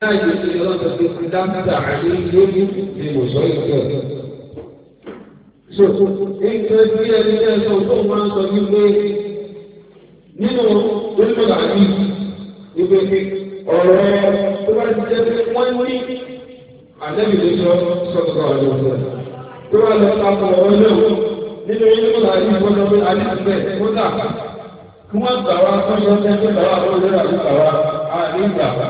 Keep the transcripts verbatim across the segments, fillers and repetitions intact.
láàyè tí ọlọ́dọ̀ tó ti dáńtà àti lórí ni mo sọ ìjọ. so nǹkan tí ẹni náà sọ tó máa ń sọ wípé nínú onímọ̀lá yìí wípé ọ̀rọ̀ tó bá ti jẹ́ pé wọ́n ní àlẹ́bí ló sọ sọ́kọ̀ ọ̀dọ̀ ọ̀dọ̀ tó wà lọ sáfọ̀ ọ̀rọ̀ náà nínú onímọ̀lá yìí wọ́n sọ pé àdìsí bẹ́ẹ̀ kó dà kí wọ́n gbà wá sọ́sọ́ tẹ́tẹ́ gbà wá lọ́wọ́ lórí àdúgbà wá àní ìgbà wá.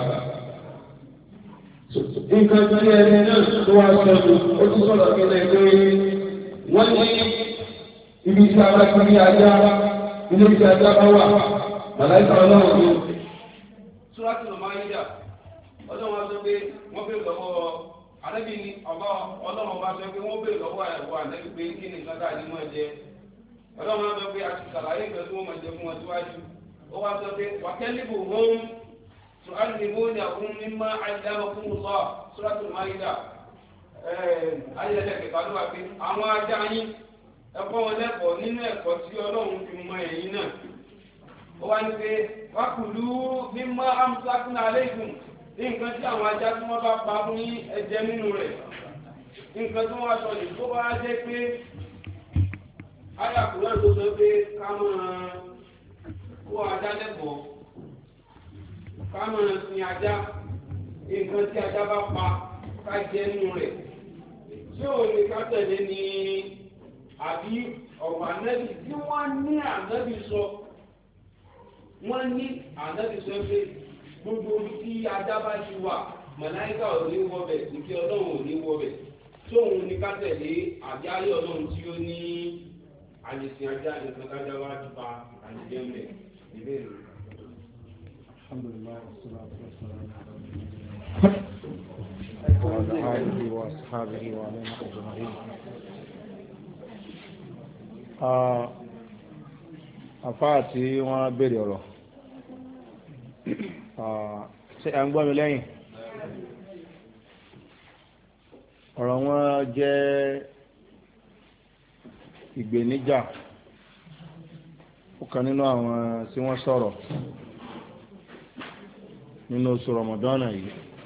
nǹkan tí ẹni náà tó wá sọ́dọ̀ ó tún sọ̀rọ̀ kílẹ̀ pé wọ́n ní ibi tí a bá ti rí ajá ilé tí ajá bá wà màláìka ọlọ́run ní. Súrátì Máídà ọlọ́run wá sọ pé wọ́n bèèrè lọ́wọ́ ànábì ní ọba ọlọ́run bá sọ pé wọ́n bèèrè lọ́wọ́ ẹ̀wọ̀ ànábì pé kí ni nǹkan tá a ní mọ́ jẹ. ọlọ́run wá sọ pé a ti sàlàyé ìgbẹ́ tí wọ́n mọ̀ jẹ fún wọn síwájú. ó wá sọ pé wàkẹ́lìbù hóm tu'allimuni ahum mimma 'allamakumullah Súrátì Máídà ayẹyẹ kẹfà ló wà pé àwọn ajá yín ẹ̀kọ́ wọn lẹ́kọ̀ọ́ nínú ẹ̀kọ́ tí ọlọ́run fi mọ ẹ̀yin náà. ó wá ní pé wákùlù mimma amsakna alaykum ní nǹkan tí àwọn ajá tí wọ́n bá pa fún yín ẹ jẹ nínú rẹ̀. nǹkan tí wọ́n wá sọ ní tó bá jẹ́ pé ayàkùnrin náà tó sọ pé ká máa kó ajá lẹ́kọ̀ọ́ ká máa sin ajá nǹkan tí ajá bá pa ká jẹ nínú rẹ̀. tí ò ní ká tẹ̀lé ní àbí ọ̀rọ̀ ànábì tí wọ́n ní ànábì sọ wọ́n ní ànábì sọ pé gbogbo orí tí ajá bá ti wà màláíkà ò ní wọbẹ̀ ìkẹ́ ọlọ́run ò ní wọbẹ̀ tí òun ní ká tẹ̀lé àbí ayé ọlọ́run tí ó ní àyèsí ajá nìkan kájá wá ti pa àyèjẹ́ mẹ́ ìbéèrè. alhamdulillah wassalatu wassalamu wa ala alihi wa ashabihi wa ala ajma'in. àfáà tí wọ́n béèrè ọ̀rọ̀ ṣé ẹ̀ ń gbọ́ mi lẹ́yìn ọ̀rọ̀ wọn jẹ́ ìgbéníjà ó kan nínú àwọn tí wọ́n sọ̀rọ̀ nínú oṣù Ramadan yìí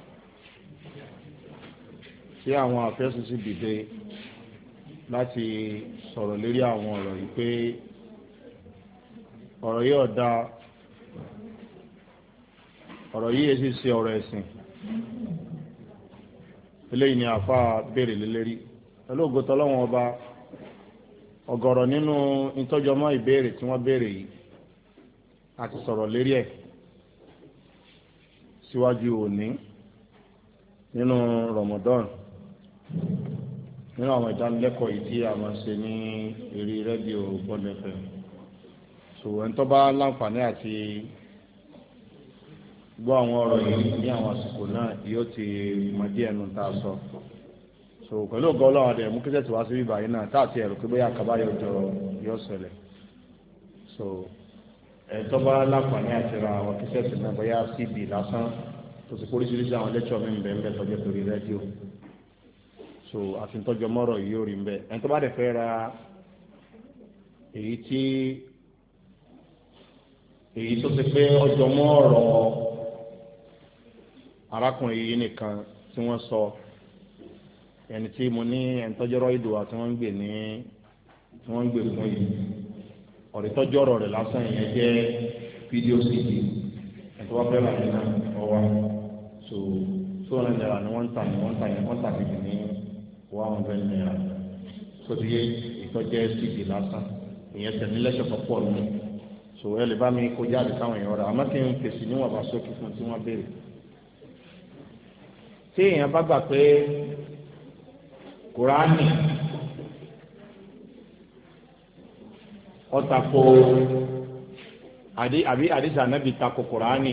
tí àwọn àfẹ́sùn sì dìde láti sọ̀rọ̀ lórí àwọn ọ̀rọ̀ yìí pé ọ̀rọ̀ yìí ọ̀dà ọ̀rọ̀ yìí èsì ṣe ọ̀rọ̀ ẹ̀sìn eléyìí ni àfa béèrè lélẹ́rí olóògbé tọ́lọ́wọ́n ọba ọ̀gọ̀rọ̀ nínú ìtọ́jọmọ́ ìbéèrè tí wọ́n béèrè yìí àti sọ̀rọ̀ lérí ẹ̀ síwájú òní nínú Ramadan nínú àwọn ìdánilẹ́kọ̀ọ́ yìí tí a máa ṣe ní eré rédíò Bond F M so ẹni tó bá láǹfààní àti gbọ́ àwọn ọ̀rọ̀ yìí ní àwọn àsìkò náà yóò ti mọ díẹ̀ nù tá a sọ so pẹ̀lú ògo Ọlọ́run àdẹ̀ mú kíkẹ́ tí wá sí bíbá yìí náà táàtì ẹ̀rọ pé bóyá kaba yóò jọ yóò ṣẹlẹ̀ so ẹni tó bá láǹfààní àti ra àwọn kíkẹ́ tí náà bóyá C D lásán tó ti póríṣiríṣi àwọn lẹ́kṣọ̀ mi ń bẹ̀ ń bẹ̀ tọ́jú torí rédíò so àti tọ́jú mọ́rọ̀ yìí yóò rí ń bẹ̀ ẹni tó bá dẹ̀ fẹ́ ra èyí tí èyí tó ti pé ọjọ́ mọ́ ọ̀rọ̀ arákùnrin yìí nìkan tí wọ́n sọ ẹni tí mo ní ẹni tọ́jọ́rọ́ ìdùwà tí wọ́n ń gbè ní tí wọ́n ń gbè fún yìí ọ̀rẹ́ tọ́jọ́rọ̀ rẹ̀ lásán ìyẹn jẹ́ fídíò C D ẹni tó wá fẹ́ rà ní náà ọwọ́ so two hundred naira ni wọ́n ń tà ní wọ́n ń tà ní wọ́n ń tà fìdí ní one hundred naira so ti yé ìtọ́jẹ́ C D lásán ìyẹn tẹ̀lé lẹ́sẹ̀ tó pọ̀ nù so ẹ lè bá mi kó jáde káwọn èèyàn rà àmọ́ kí n fèsì níwọ̀n bá sókè fún tí wọ́n béèrè. tí èèyàn bá gbà pé Kùránì ó tako àbí àdìsí ànábì tako Kùránì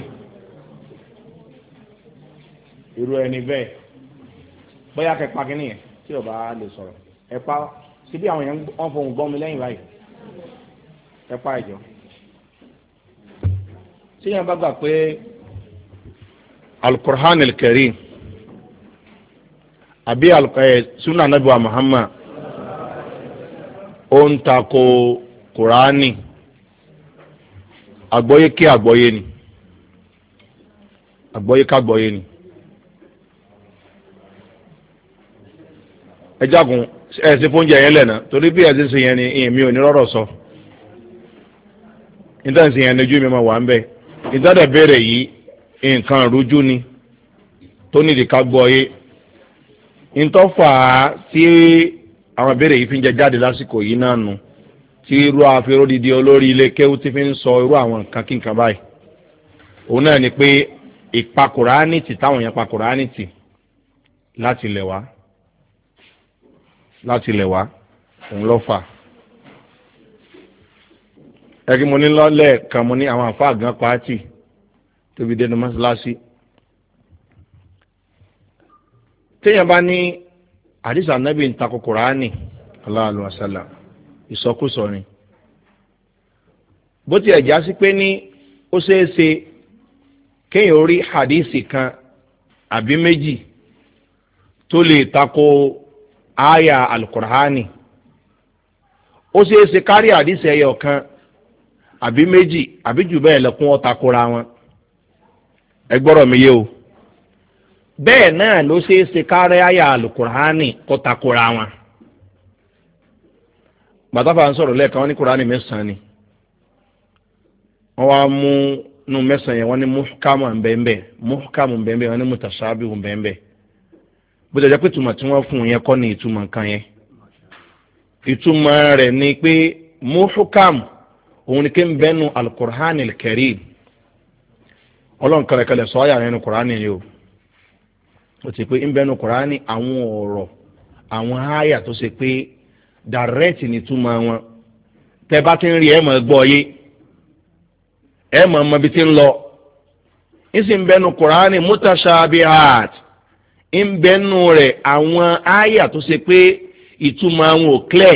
irú ẹni bẹ́ẹ̀ bóyá kẹpa kínní yẹn tí o bá lè sọ̀rọ̀ ẹ̀pa síbí àwọn èèyàn wọ́n fohùn gbọ́ mi lẹ́yìn báyìí ẹ̀pa ìjọ tí èèyàn bá gbà pé Al-Qur'an al-Karim àbí sunna Ànábì wa Muhammad ó ń tako Kùránì àgbọ́yé kí àgbọ́yé ni àgbọ́yé ká àgbọ́yé ni ẹ jágun ẹ ṣe fóúnjẹ yẹn lẹ́nà torí bí ẹ ti ṣe yẹn ni èmi ò ní rọ́rọ̀ sọ nítorí ṣe yẹn ni ojú mi máa wà ń bẹ̀ ìtọ́dẹ̀ béèrè yìí nǹkan rújú ni tó nídìí ká gbọ́ yé ntọ́fà tí àwọn béèrè yìí fi ń jẹ jáde lásìkò yìí náà nù tí irú àfẹ́rọ́ dídí olórí ilé kéwú ti fi ń sọ irú àwọn nǹkan kí nǹkan báyìí òun náà ni pé ìpa Kùránì tì táwọn èèyàn pa Kùránì tì láti lẹ̀ wá láti lẹ̀ wá òun ló fà ẹgbẹ́ mo ní lọ́lẹ̀ kan mo ní àwọn àfáà gan pàátì tóbi dénú mọ́sálásí téèyàn bá ní àdìsá nábì ń takò Kùránì sallallahu alaihi wasallam ìsọkúsọ ni bó ti ẹ̀já sí pé ní ó ṣeé ṣe kéèyàn orí hadisi kan àbí méjì tó lè takò àyà al-Kùránì ó ṣeé ṣe kárí hadisi ẹyọ kan àbí méjì àbí jù bẹ́ẹ̀ lẹ́kún ó takora wọn ẹ gbọ́rọ̀ mi yé o bẹ́ẹ̀ náà ló ṣe é ṣe kárí àyà al-Kùránì kó takora wọn gbàtàfà ń sọ̀rọ̀ lẹ́ẹ̀kan wọn ní Kùránì mẹ́sàn-án ni wọ́n wá mú nu mẹ́sàn-án yẹn wọ́n ní muhkamu nbẹ́nbẹ́ muhkamu nbẹ́nbẹ́ wọ́n ní mutashabihu nbẹ́nbẹ́ bó ti jẹ́ pé ìtumọ̀ tí wọ́n fún un yẹn kọ́ ni ìtumọ̀ nǹkan yẹn ìtumọ̀ rẹ̀ ni pé muhkamu òun ni kí n bẹ́nu al-Qur'an al-Karim ọlọ́run kẹlẹ̀kẹlẹ̀ sọ ayà nínú Kùránì yìí o ó ti pé ń bẹ́nu Kùránì àwọn ọ̀rọ̀ àwọn àyà tó ṣe pé dàrẹ́tì ní túmọ̀ wọn tẹ bá ti ń rí ẹ mọ̀ gbọ́ yé ẹ mọ̀ mọ̀ bí ti ń lọ ń sì ń bẹ́nu Kùránì mutashabihat ń bẹ́nu rẹ̀ àwọn àyà tó ṣe pé ìtumọ̀ àwọn ò clear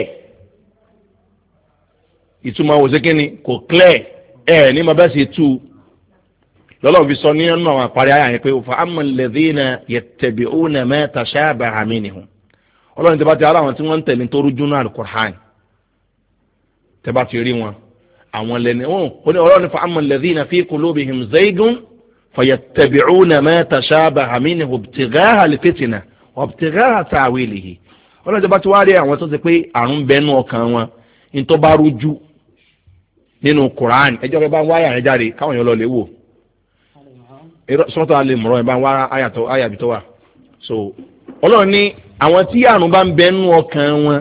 ìtumọ̀ àwọn òṣèké ni kò clear ẹ̀ ní ma bẹ́ẹ̀ sì tú lọ́lọ́run fi sọ ní ẹnu àwọn àparí àyà yẹn pé fa amma alladhina yattabi'una ma tashabaha minhu ọlọ́run tẹ́ bá ti ara àwọn tí wọ́n ń tẹ̀lé tó rújú náà al-Qur'an tẹ́ bá ti rí wọn àwọn lẹ́ni ọlọ́run ní fa amma alladhina fi qulubihim zaygun fayattabi'una ma tashabaha minhu ibtigha'a al-fitna wa ibtigha'a ta'wilihi ọlọ́run tẹ́ bá ti wá rí àwọn tó ti pé àrùn bẹ́nu ọkàn wọn ní tó bá rújú nínú Qur'an ẹjọ́ rẹ bá ń wáyà rẹ jáde káwọn èèyàn lọ lè wò sọ́tọ̀ alẹ́ mọ̀rọ̀ ẹ̀ bá ń wá àyàbí tó wà so ọlọ́run ní àwọn tí àrùn bá ń bẹnu ọkàn wọn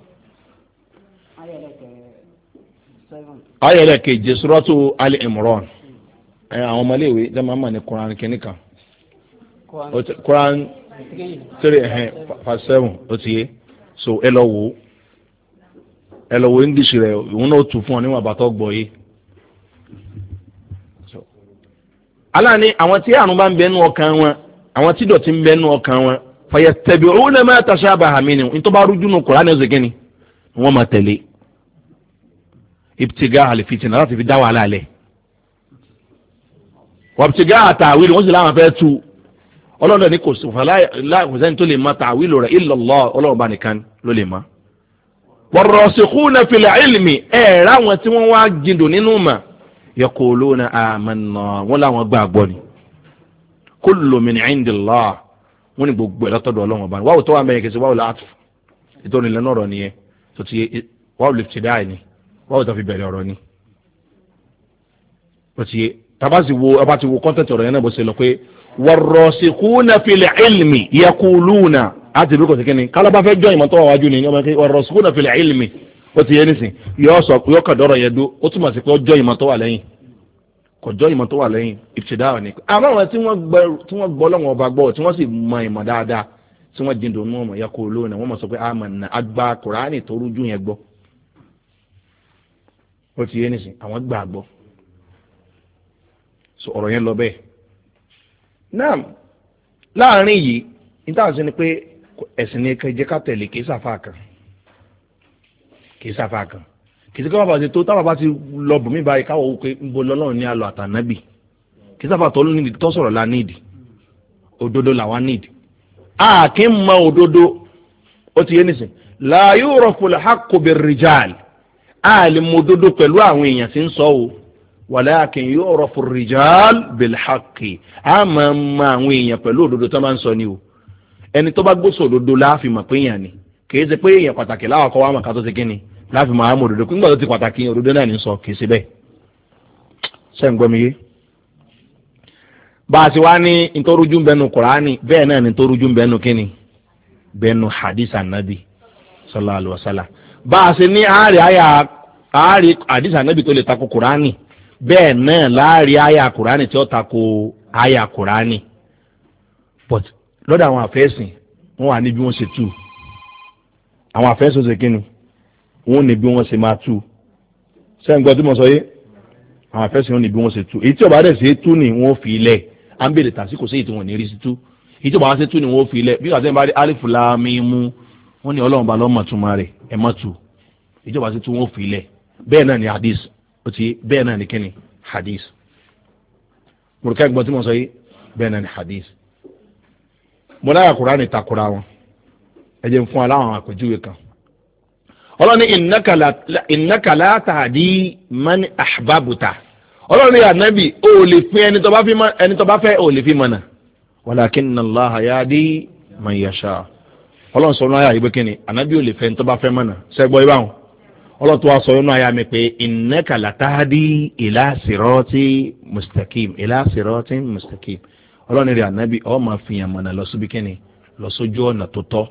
ayẹlẹ keje suratu Ali Imran ẹ àwọn ọmọléèwé jẹ́ máa ń mọ̀ ní Quran kìíní kan Quran three ẹ̀hẹ́n verse seven ó ti yé so ẹ lọ wò ó ẹ lọ wo English rẹ òun náà tù fún ọ níwọ̀n àbátọ́ gbọ́ yé aláàní àwọn tí àrùn bá ń bẹnu ọkàn wọn àwọn tí dọ̀tí ń bẹnu ọkàn wọn fayattabi'una ma tashabaha minhu ní tó bá rújú nù Kùránì ẹ̀sẹ̀ kínní wọ́n máa tẹ̀lé ibtigha'a al-fitna láti fi dá wàhálà lẹ̀ wa ibtigha'a ta'wil wọ́n sì láwọn fẹ́ tu ọlọ́run ní kò sẹ́ni tó lè ma ta'wil rẹ̀ illa Allah ọlọ́run bá nìkan ló lè ma. warrasikhuna fil ilmi ẹ̀ ráwọn tí wọ́n wá jindò nínú mà yaquluna amanna wọ́n láwọn gbàgbọ́ ni kullu min indillah wọ́n ní gbogbo ẹ̀ lọ́tọ̀dọ̀ ọlọ́run ọba wáwò tó wà mẹ́rin kìí ṣe wáwò láàtù ìtọ́ni lẹ́nu ọ̀rọ̀ nìyẹn tó ti wáwò lè ti dáì ni wáwò tó fi bẹ̀rẹ̀ ọ̀rọ̀ ni. tó ti yé tabasi wo ọba ti wo kọ́ńtẹ̀tì ọ̀rọ̀ yẹn náà bó ṣe lọ pé warrasikhuna fil ilmi yaquluna àti ìlú kò sí kíni kálábà fẹ́ jọ ìmọ̀ tó wà wájú ni warrasikhuna fil ilmi ó ti yé nísìn yọ sọ yọ kàdọ́rọ̀ yẹn dó ó túmọ̀ sí pé ó jọ ìmọ̀ tó wà lẹ́yìn kọjọ́ ìmọ̀ tó wà lẹ́yìn ìtìdáwà ní àmọ́ àwọn tí wọ́n gbọ́ lọ́wọ́ ọba gbọ́ tí wọ́n sì mọ ìmọ̀ dáadáa tí wọ́n jíndò ní ọmọ ya kó lónà wọ́n mọ̀ sọ pé àmàna àgbà Kùránì tó rújú yẹn gbọ́ ó ti yé nísìn àwọn gbà gbọ́ so ọ̀rọ̀ yẹn lọ bẹ́ẹ̀ náà láàrin yìí níta sí ni pé ẹ̀sìn ní kẹjẹ ká tẹ̀lé kì í sàfà kan kì í sàfà kan kìsì kí wọ́n bá ti tó táwọn bá ti lọ bùnmí báyìí káwọ́ òkè ń bo lọ́lọ́run ní alọ́ àtànábì kìsì àfà tó nídìí tó sọ̀rọ̀ la nídìí òdodo làwa nídìí. a kì í mọ òdodo ó ti yé nísìn la yu'rafu al-haqqu bir-rijal a lè mọ òdodo pẹ̀lú àwọn èèyàn tí ń sọ o walakin yu'rafu ar-rijal bil-haqqi a máa mọ àwọn èèyàn pẹ̀lú òdodo tó máa ń sọ ni o ẹni tó bá gbósò òdodo láàfin mọ̀ pé èèyàn ni kì í ṣe pé èèyàn pàtàkì láwọn kọ́ wa mọ̀ ká tó ṣe kí ni láfi máa mú òdodo nígbà tó ti pàtàkì òdodo náà ní sọ kì í ṣe bẹ́ẹ̀ ṣe ń gbọ́ mi yé. bá a ti wá ní ntọ́rújú bẹ́nu kùránì bẹ́ẹ̀ náà ní ntọ́rújú bẹ́nu kí ni bẹ́nu hadith anabi sallallahu alaihi wasallam. bá a ṣe ní àárẹ̀ àyà àárẹ̀ hadith anabi tó lè takò kùránì bẹ́ẹ̀ náà láàrin àyà kùránì tí ó takò àyà kùránì but lọ́dọ̀ àwọn àfẹ́sìn wọ́n wà ní bí wọ́n ṣe tú àwọn àfẹ́sìn ṣe kí ni wọ́n ní bí wọ́n ṣe máa tú sẹ́yìn gbọ́ tí mo sọ yé àwọn àfẹ́sìn wọ́n ní bí wọ́n ṣe tú èyí tí ọba dẹ̀ ṣe tú ni wọ́n fi ilẹ̀ à ń bèrè tàṣí kò sí èyí tí wọ́n ní rí sí tú èyí tí ọba wá ṣe tú ni wọ́n fi ilẹ̀ bí wàá sẹ́yìn bá rí alifu la mi mú wọ́n ní ọlọ́run bá lọ́mọ̀ túmọ̀ rẹ̀ ẹ̀ mọ́ tú èyí tí ọba ṣe tú wọ́n fi ilẹ̀ bẹ́ẹ̀ náà ni hadith ó ti bẹ́ẹ̀ náà ni kíni hadith mùrùkẹ́ gbọ́ tí mo sọ yé bẹ́ẹ̀ náà ni hadith mo láyà kúránì takura wọn ẹ jẹ́ fún aláwọn àpèjúwe kan ọlọ́ni ìnákàlá tàdí mani àbábùtà ọlọ́ni ànábì ó lè fi ẹni tó bá fẹ́ ó lè fi mọ̀nà walakinna Allaha yahdi man yasha ọlọ́run sọ náà yà ìgbé kíni ànábì ó lè fẹ́ ẹni tó bá fẹ́ mọ̀nà sẹ́gbọ́ ibáwọn ọlọ́run tó wá sọ náà yà mí pé ìnákàlá tàdí ila sirati mustaqim ila sirati mustaqim ọlọ́run rẹ̀ ànábì ọ máa fi yàn mọ̀nà lọ síbi kíni lọ sójú ọ̀nà tó tọ́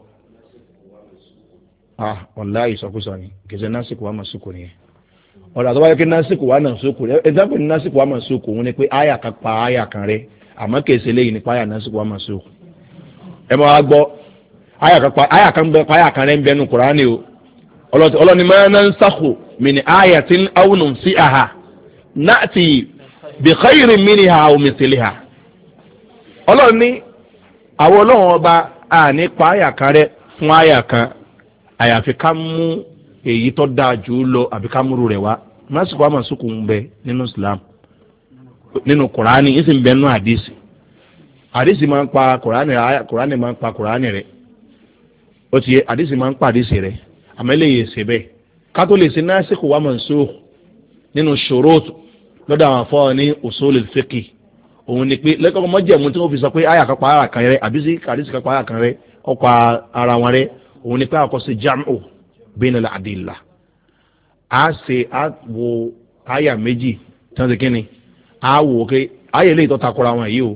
ah wallahi ìsọkúsọ ni kìsẹ́ násìkò wà máa sókò nìyẹn ọ̀rọ̀ àtọ́wáyé kí násìkò wà náà sókò rẹ̀ ẹ̀dáàpọ̀ ní násìkò wà máa sókò òun ni pé àyà kan pa àyà kan rẹ̀ àmọ́ kèsè léyìn nípa àyà násìkò wà máa sókò ẹ máa gbọ́ àyà kan bẹ pa àyà kan rẹ̀ ń bẹnu Kùránì o ọlọ́ni máa ń sáxò min ayatin aw nunsiha na'ti bi khayrin minha aw mithliha ọlọ́run ní àwọn ọlọ́run ọba àní pa àyà kan rẹ̀ fún àyà kan àyàfi ká mú èyí tó dáa jù lọ àbí ká múru rẹ̀ wá másìkò àmọ̀ sókò ń bẹ nínú Islam nínú Kùránì yìí sì ń bẹ nínú àdìsí àdìsí máa ń pa Kùránì Kùránì máa ń pa Kùránì rẹ̀ ó ti yẹ àdìsí máa ń pa àdìsí rẹ̀ àmọ́ eléyìí ṣe bẹ́ẹ̀ ká tó lè ṣe násìkò wà mansukh nínú shurut lọ́dọ̀ àwọn afọ́ ní usul al-fiqh òun ni pé lẹ́kọ̀ọ́ mọ́jẹ̀mú tí wọ́n fi sọ pé àyà kan pa àyà kan rẹ̀ àbí sí àdìsí kan pa àyà kan rẹ̀ ọkọ̀ ara wọn rẹ̀ òun ni pé àkọsí jam'u bayna al-adilla a ṣe a wo àyà méjì tí wọ́n ti kí ni a wò ké àyà eléyìí tó takora wọn yìí o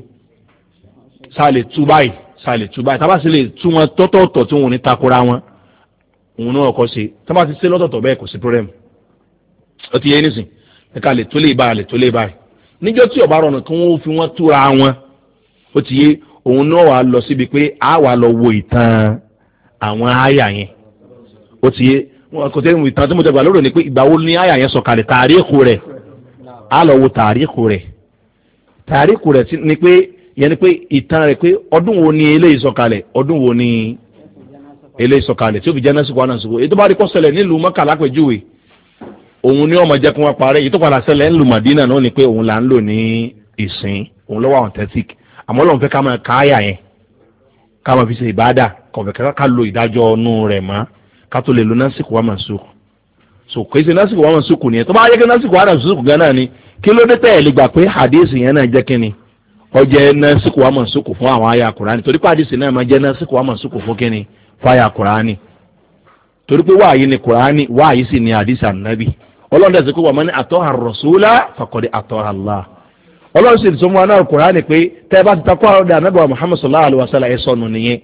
sáà lè tú báyìí sáà lè tú báyìí tábà sì lè tú wọn tọ́tọ̀ọ̀tọ̀ tí wọn ò ní takora wọn òun náà kọ́ sí tábà ti ṣe lọ́tọ̀ọ̀tọ̀ bẹ́ẹ̀ kò sí problem ó ti yẹ nísìn ẹ̀ka lè tó lè báyìí lè tó lè báyìí níjọ́ tí ọba rọrùn kí wọ́n fi wọ́n túra wọn ó ti yé òun náà wà lọ síbi pé a wà lọ wo ìtàn àwọn àyà yẹn ó ti yé wọn kò tẹ́ ìtàn tí mo tẹ́ gbà lórí ni pé ìgbà wo ni àyà yẹn sọ̀kalẹ̀ tàríkù rẹ̀ á lọ wo tàríkù rẹ̀ tàríkù rẹ̀ ni pé yẹn ni pé ìtàn rẹ̀ pé ọdún wo ni eléyìí sọ̀kalẹ̀ ọdún wo ni eléyìí sọ̀kalẹ̀ tí ó fi jẹ́ násìkò ànásìkò èyí tó bá rí kọ́ ṣẹlẹ̀ nílùú Mọ́kà lápẹ̀júwe òun ni ọmọ jẹ́ kí wọ́n parẹ́ èyí tó padà ṣẹlẹ̀ nílùú Mádínà náà ni pé òun là ń lò ní ìsìn òun lọ́wọ́ authentic àmọ́ lọ́n fẹ́ ká máa ká àyà yẹn ká máa fi ṣe ìbádà kọ̀ọ̀fẹ́ ká lo ìdájọ́ ọ̀nù rẹ̀ mọ́ ká tó lè lo násìkò wà mansukh so kò ṣe násìkò wà mansukh nìyẹn tó bá yẹ kí násìkò wà mansukh gan náà ni kí ló dé tẹ̀ lè gbà pé hadith yẹn náà jẹ́ kínni ó jẹ́ násìkò wà mansukh fún àwọn àyà Kùránì torí pé hadith náà máa jẹ́ násìkò wà mansukh fún kínni fáyà Kùránì torí pé wáàyí ni Kùránì wáàyí sì ni hadith ànábì ọlọ́run dẹ̀ sọ pé wà mọ́ ní ata'a ar-rasula faqad ata'a Allah ọlọ́run sì sọ fún wa náà Kùránì pé tẹ́ bá ti takọ́ ọ̀dọ̀ ànábì wa Muhammad sallallahu alaihi wasallam ẹ̀ sọnù nìyẹn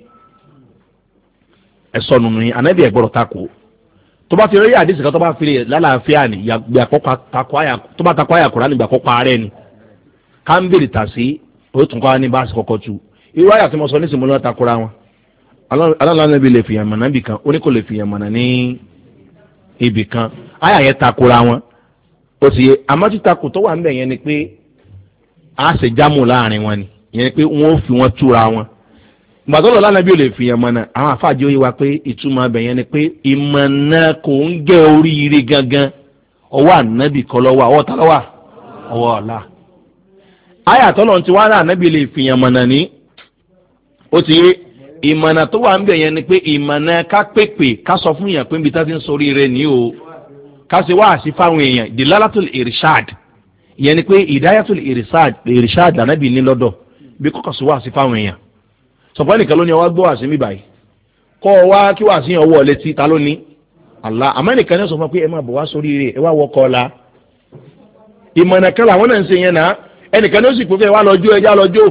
ẹ̀ sọnù nìyẹn ànábì ẹ̀ gbọ́dọ̀ takò tó bá ti rí àdìsí kan tó bá fi lálàáfíà ni tó bá takọ́ àyà Kùránì gbà kọ́kọ́ ààrẹ ni ká ń bèrè tà sí ó tún kọ́ ní bá a sì kọ́kọ́ tu irú àyà tí mo sọ nísìnyí mo lọ́ọ́ takora wọn aláǹdàbí lè fìyàn mọ̀nà ibì kan ó ní kò lè fìyàn mọ̀nà ní ibì kan àyà yẹn takora wọn ó sì yẹ àmọ́ títakò tó wà ń bẹ̀ yẹn ni pé a ṣe jámù láàrin wọn ni yẹn ni pé wọ́n ó fi wọn túra wọn gbàdọ́lọ̀ lánàbí ò lè fìyàn mọ̀nà àwọn àfáàjì ó yé wa pé ìtumọ̀ abẹ̀ yẹn ni pé ìmọ̀nà kò ń gẹ́ oríire gangan ọwọ́ ànábì kọ́ lọ́wọ́ ọwọ́ ta lọ́wọ́ ọwọ́ ọ̀la àyà tọ́lọ̀ ti wá rà ànábì lè fìyàn mọ̀nà ní ó ti yé ìmọ̀nà tó wà ń bẹ̀ yẹn ni pé ìmọ̀nà ká pèpè ká sọ fún yàn pé níbi tá ti ń sọrí rẹ ní o ká ṣe wá àṣì fáwọn èèyàn dilalatul irshad ìyẹn ni pé hidayatul irshad irshad lànàbì ní lọ́dọ̀ bí kọ́kọ́ sọ wá àṣì fáwọn èèyàn sọ̀pọ̀ nìkan ló ní ọwọ́ gbọ́ àṣì mi báyìí kọ́ wá kí wàá sí ọwọ́ létí ta ló ní Allah àmọ́ nìkan ní sọ fún pé ẹ máa bọ̀ wá sórí rẹ̀ ẹ wá wọkọ̀ ọ̀la ìmọ̀nà kan làwọn náà ń ṣe yẹn náà ẹnìkan ní ó sì pé fẹ́ wá lọ́jọ́ ẹjá lọ́jọ́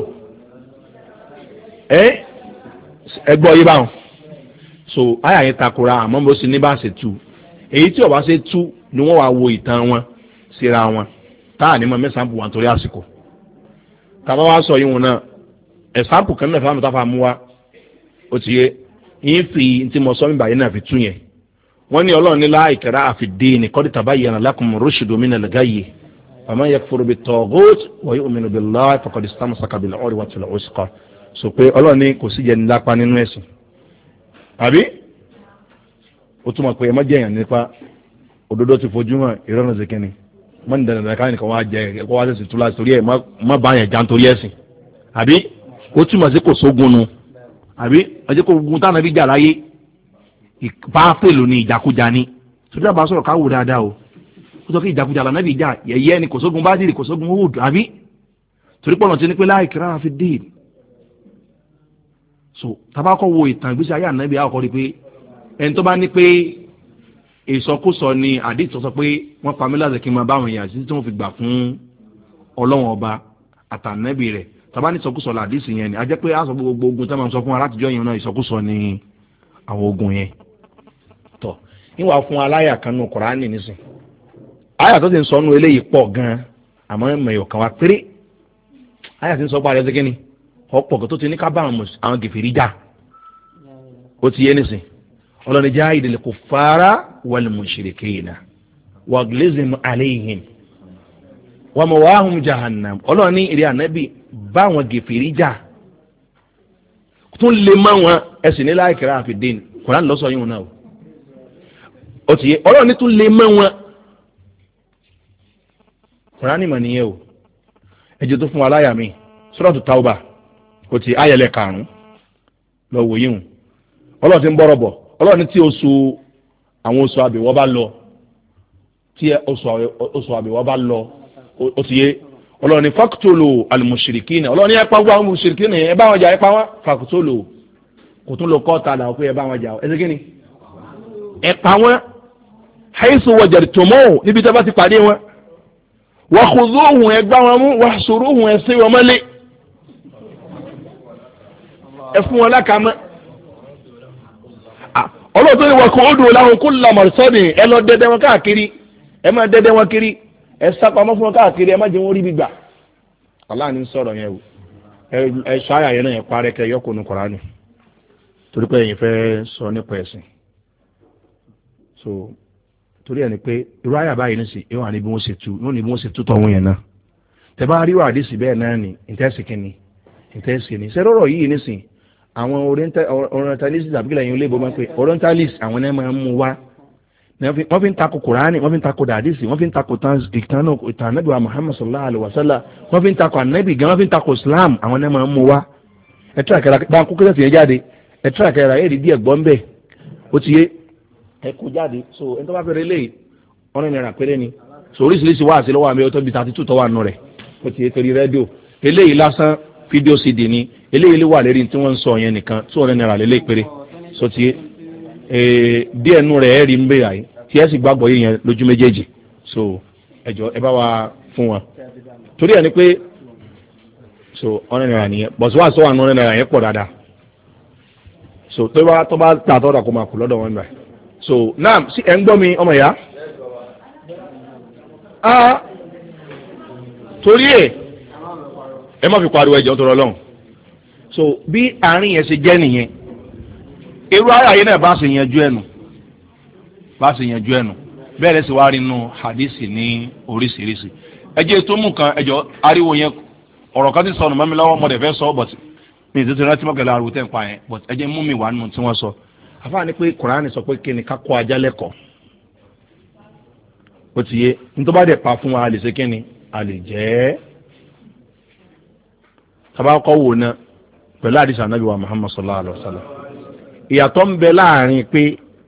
ẹ ẹ gbọ́ yí báwọn so àyà yẹn takora àmọ́ bó sì ní bá ṣe tu èyí tí ọba ṣe tu ni wọ́n wá wo ìtàn wọn síra wọn táà ní mọ mẹ́sàn-án wọn torí àsìkò tàbá wá sọ yìí wọn náà ẹ̀sàpù kan náà fáwọn táfà mú wa ó ti yé yín fi tí mo sọ mi báyìí náà fi tún yẹn wọ́n ní ọlọ́run ní la ikraha fi ddin qad tabayyana lakum rushdu minal ghayy faman yakfur bit-taghut wa yu'min billahi faqad istamsaka bil-urwatil wuthqa so pé ọlọ́run ní kò sí jẹ́ ní lápá nínú ẹ̀sìn àbí ó túmọ̀ pé ẹ má jẹ́ èèyàn nípa òdodo ti fojú hàn ìrọ́nà zikini má ní dandan ká nìkan wá jẹ ẹ̀kọ́ wá sẹ̀sìn túlá torí ẹ̀ má bá yẹn já nítorí ẹ̀sìn àbí ó túmọ̀ sí kò sógun nu àbí ọjọ́ kò gun táwọn ẹbí jà láyé ìpáfẹ́lò ní ìjàkújà ni sójú àbá sọ̀rọ̀ káwò dáadáa o ó sọ pé ìjàkújà lànà bí ìjà yẹ̀yẹ́ ni kò sógun bádìrì kò sógun wood àbí torí pọ̀nà ti ní pé la ikraha fi ddin so tabakọ̀ wo ìtàn ìgbésí ayé ànábì àkọ́kọ́ rí pé ẹni tó bá ní pé ìsọkúsọ ni àdìs sọ pé wọ́n pa mí láti kí n máa bá àwọn èèyàn sí tí wọ́n fi gbà fún ọlọ́wọ́n ọba àtànẹ́bì rẹ̀ tàbá ní ìsọkúsọ làdìs yẹn ni a jẹ́ pé a sọ gbogbo ogun tó máa ń sọ fún wa látijọ́ yẹn náà ìsọkúsọ ni àwọn ogun yẹn tọ̀ níwà fún aláyà kan nù Kùránì nísìn àyà tó ti ń sọ nù eléyìí pọ̀ gan-an àmọ́ mẹ̀yọ̀ kan wá péré àyà ti ń sọ pé àrẹ ṣẹ́gẹ́ni ọ̀pọ̀ tó ti ní ká bá àwọn gèfèrí jà ó ti yé nísìn ọlọ́ni jahidil kuffara wal mushrikina waglizim alayhim wa mawahum jahannam ọlọ́ni ìrẹ́ ànábì bá wọn gèfèrí jà tún lè mọ́ wọn ẹ̀sìn ní la ikraha fi ddin Kùránì lọ́sọ̀ yìí wọn náà ó ti yé ọlọ́ni tún lè mọ́ wọn Kùránì mọ̀ nìyẹn o ẹjọ́ tó fún wa láyà mi Suratu Tawbah ó ti ayẹlẹ karùn-ún lọ wò yíhun ọlọ́run ti ń bọ́rọ̀ bọ̀ ọlọ́run tí oṣù àwọn oṣù àbẹ̀wọ́ bá lọ tí oṣù àbẹ̀wọ́ bá lọ ó ti yé ọlọ́run ní faqtulu al-mushrikina ọlọ́run ní ẹ pa gbogbo àwọn mushrikina ẹ bá wọn jà ẹ pa wọn faqtulu kò tún lọ kọ́ ta dà pé ẹ bá wọn jà ẹ ṣe kí ni ẹ pa wọn haythu wajadtumuhu níbi tí a bá ti pàdé wọn wa khudhuhum ẹ gbá wọn mú wahsuruhum ẹ sí wọn mọ́lé ẹ fún wọn lákàmọ́ ọlọ́tọ́ ni wọ́n kò ó dùn láwọn kó lamọ̀ sọ́ọ̀dì ẹ lọ dẹ́dẹ́ wọn káàkiri ẹ máa dẹ́dẹ́ wọn kiri ẹ sápamọ́ fún wọn káàkiri ẹ má jẹ́ wọn rí gbígbà Allah ní sọ̀rọ̀ yẹn o ẹ ṣáyà yẹn náà yẹn parẹ́ kẹ yọkùnrin Kùránì torí pé ẹ̀yin fẹ́ sọ nípa ẹ̀sìn so torí ẹni pé irú àyà báyìí ní sí ẹ wà ní bí wọ́n ṣe tu ní bí wọ́n ṣe tu tọ̀hún yẹn náà tẹ bá rí wà àdìsí bẹ́ẹ̀ náà ní ìtẹ́sìkìnì ìtẹ́sìkìnì sẹ́rọ̀rọ̀ yìí nísìn àwọn orientalist àbíkẹ́lẹ̀ yìí olóògbé máa ń pè orientalist àwọn náà máa ń mú wá wọ́n fi ń takò Kùránì wọ́n fi ń takò dàdísì wọ́n fi ń takò ìtàn Ànábì wa Muhammad sallallahu alaihi wasallam wọ́n fi ń takò ànábì gan wọ́n fi ń takò Islam àwọn náà máa ń mú wá ẹ tíra kẹra bá kó kẹsẹ̀ yẹn jáde ẹ tíra kẹra ẹ rí díẹ̀ gbọ́n bẹ́ẹ̀ ó ti yé ẹ kó jáde so ẹni tó bá fẹ́rẹ̀ lé ọ̀nà ìrìn àpẹẹrẹ ni so oríṣiríṣi wá àti lọ́wọ́ àmì ọtọ́ bíi thirty two tọ́wọ́ àánú rẹ̀ ó ti yé torí rédíò eléyìí lásán fídíò cd ni eléyìí lè wà lérí tí wọ́n ń sọ yẹn nìkan tí wọ́n rẹ̀ lélẹ́ péré so ti díẹ̀ nù rẹ̀ ẹ̀ rí ń bẹ̀rẹ̀ àyè tí ẹ sì gbàgbọ́ yìí yẹn lójú méjèèjì so ẹjọ́ ẹ bá wa fún wọn torí ẹ ni pé so ọ̀rẹ́ náírà nìyẹn bọ̀sùn wà sọ́wọ́n ọ̀rẹ́ náírà yẹn pọ̀ dáadáa so tó bá tó bá tà tọ́ra kó máa kú lọ́dọ̀ wọn nígbà so náà sí ẹ̀ ń gbọ́ mi ọmọ ìyá ah torí ẹ ẹ má fi pariwo ẹ̀jẹ̀ tó rọ lọ́hùn so bí àárín yẹn ṣe jẹ́ nìyẹn irú ayé náà bá ṣe yanjú ẹnu bá ṣe yanjú ẹnu bẹ́ẹ̀ lẹ́sìn wá rí inú hadisi ní oríṣiríṣi ẹjẹ́ tó mú kan ẹjọ́ ariwo yẹn ọ̀rọ̀ kan ti sọnù mọ́mi lọ́wọ́ mọ́dẹ̀ fẹ́ sọ but mi ì tètè rántí mọ́kànlá ariwo tẹ̀ ń pa yẹn but ẹjẹ́ mú mi wà nínú tí wọ́n sọ àfáà ní pé Kùránì sọ pé kí ni ká kó ajá lẹ́kọ̀ọ́ ó ti yé nítorí bá dẹ̀ pa fún wa a lè ṣe kí ni a lè jẹ́ tabakọ̀ wò ná pẹ̀lú àdìsí ànábì wa Muhammad sallallahu alaihi wa sallam ìyàtọ̀ ń bẹ láàrin pé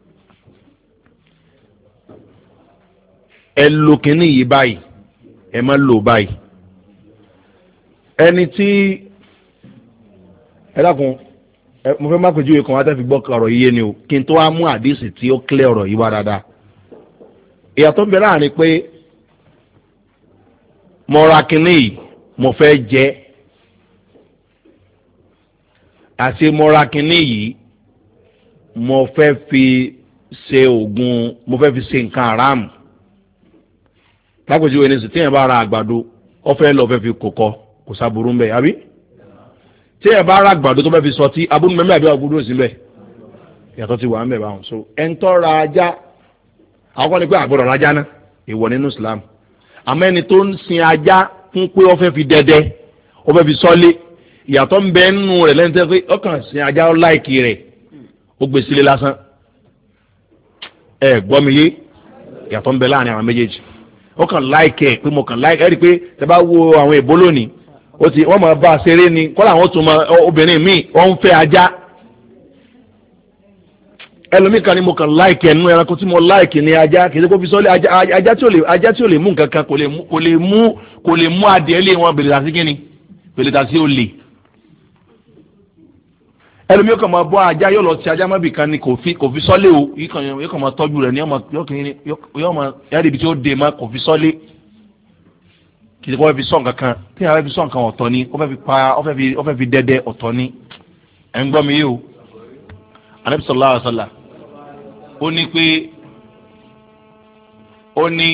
ẹ lo kínní yìí báyìí ẹ má lò báyìí ẹni tí ẹ dákun mo fẹ́ má pèjú ìkan wá tẹ́ fi gbọ́ ọ̀rọ̀ yìí yé ni o kí n tó wá mú àdísì tí ó clear ọ̀rọ̀ yìí wá dáadáa. ìyàtọ̀ ń bẹ láàrin pé mo ra kinní yìí mo fẹ́ jẹ àti mo ra kinní yìí mo fẹ́ fi ṣe oògùn mo fẹ́ fi ṣe nǹkan àràmù. lápèjúwe ní sè téèyàn bá ra àgbàdo ó fẹ́ lọ fẹ́ fi kókọ kò sábúrú ń bẹ àbí téèyàn bá ra àgbàdo tó fẹ́ fi sọtí abúlé mẹ́mẹ́ àbí àbúrò sí bẹ́ẹ̀ yàtọ̀ ti wà ń bẹ̀ báwọn. so ẹ̀ńtọ́ ra ajá àwọn kan ní pé àgbọ̀dọ̀ rajá náà ìwọ nínú Islam àmọ́ ẹni tó ń sin ajá fún pé ó fẹ́ fi dẹdẹ ó fẹ́ fi sọ́lé ìyàtọ̀ ń bẹ nínú rẹ̀ lẹ́nu tẹ́ pé ọkàn sin ajá ó láìkì rẹ̀ ó gbé sílé lásán ẹ gbọ́ mi yé ìyàtọ̀ ń bẹ láàrin àwọn méjèèjì ó kàn láìkì ẹ̀ pé mo kàn láìkì ẹ̀ rí i pé tẹ́ bá wo àwọn èbó lónìí ó ti wọ́n máa bá a ṣeré ni kọ́lá àwọn tó máa obìnrin míì wọ́n ń fẹ́ ajá ẹlòmíì kan ni mo kàn láìkì ẹnu ẹranko tí mo láìkì ní ajá kì í ṣe kó fi sọ́lé ajá tí ò lè ajá tí ò lè mú nǹkan kan kò lè mú kò lè mú kò lè mú adìẹ lé wọn bèlè tàbí kíni bèlè tàbí ó lè ẹlòmíì kan máa bọ́ ajá yóò lọ sí ajá mọ́bì kan ni kò fi kò fi sọ́lé o yóò kàn máa tọ́jú rẹ̀ ní ọmọ yóò máa yára ibi tí ó dé ma kò fi sọ́lé kì í ṣe kó fẹ́ fi sọ́ nǹkan kan tí yàrá fi sọ́ nǹkan ọ̀tọ̀ ni ó fẹ́ fi pa ó fẹ́ fi ó fẹ́ fi dẹ́dẹ́ ọ̀tọ̀ ni ẹ̀ ń gbọ́ mi yìí o Ànábì sallallahu alaihi wasallam ó ní pé ó ní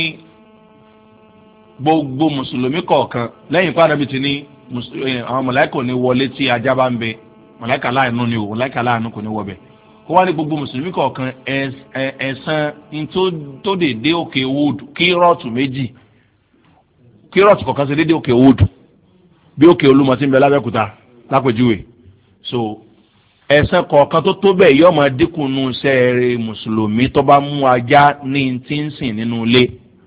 gbogbo mùsùlùmí kọ̀ọ̀kan lẹ́yìn pé Ànábì ti ní àwọn màláíkà ò ní wọlé tí ajá bá ń bẹ màláíkà láàánú ni o màláíkà láàánú kò ní wọ bẹ̀ ó wá ní gbogbo mùsùlùmí kọ̀ọ̀kan ẹ̀san tó dédé òkè wood kírọ̀tù méjì kírọ̀tù kọ̀ọ̀kan ṣe dédé òkè wood bí òkè Olúmọ tí ń bẹ lábẹ́òkúta lápèjúwe so ẹ̀san kọ̀ọ̀kan tó tó bẹ́ẹ̀ yóò máa dínkù nù sẹ́ẹ̀rẹ̀ mùsùlùmí tó bá mú ajá ní tí ń sìn nínú ilé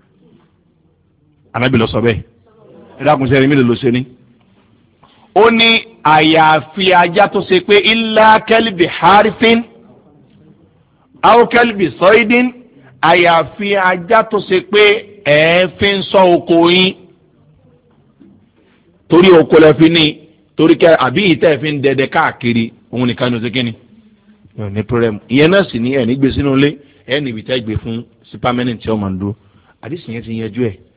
Ànábì ló sọ bẹ́ẹ̀ ẹ dákun sẹ́ẹ̀rẹ̀ mi lè lọ sí ni. ó ní àyàfi ajá tó ṣe pé illa kẹ́lìbì harifin aw kẹ́lìbì sọ́ídìn àyàfi ajá tó ṣe pé ẹ̀ fi ń ṣọ́ oko yín torí oko lẹ́fi ní torí kẹ́ àbí ìtẹ́ fi ń dẹdẹ káàkiri òun nìkan ní ọ̀sẹ̀kẹ́ni ní pẹ́rẹ́mù ìyẹn náà sì ní ẹ̀ nígbè sínú ilé ẹ̀ níbi tẹ́ gbé fún sí permanent tí ó máa ń dúró àdìsí yẹn ti yanjú ẹ̀.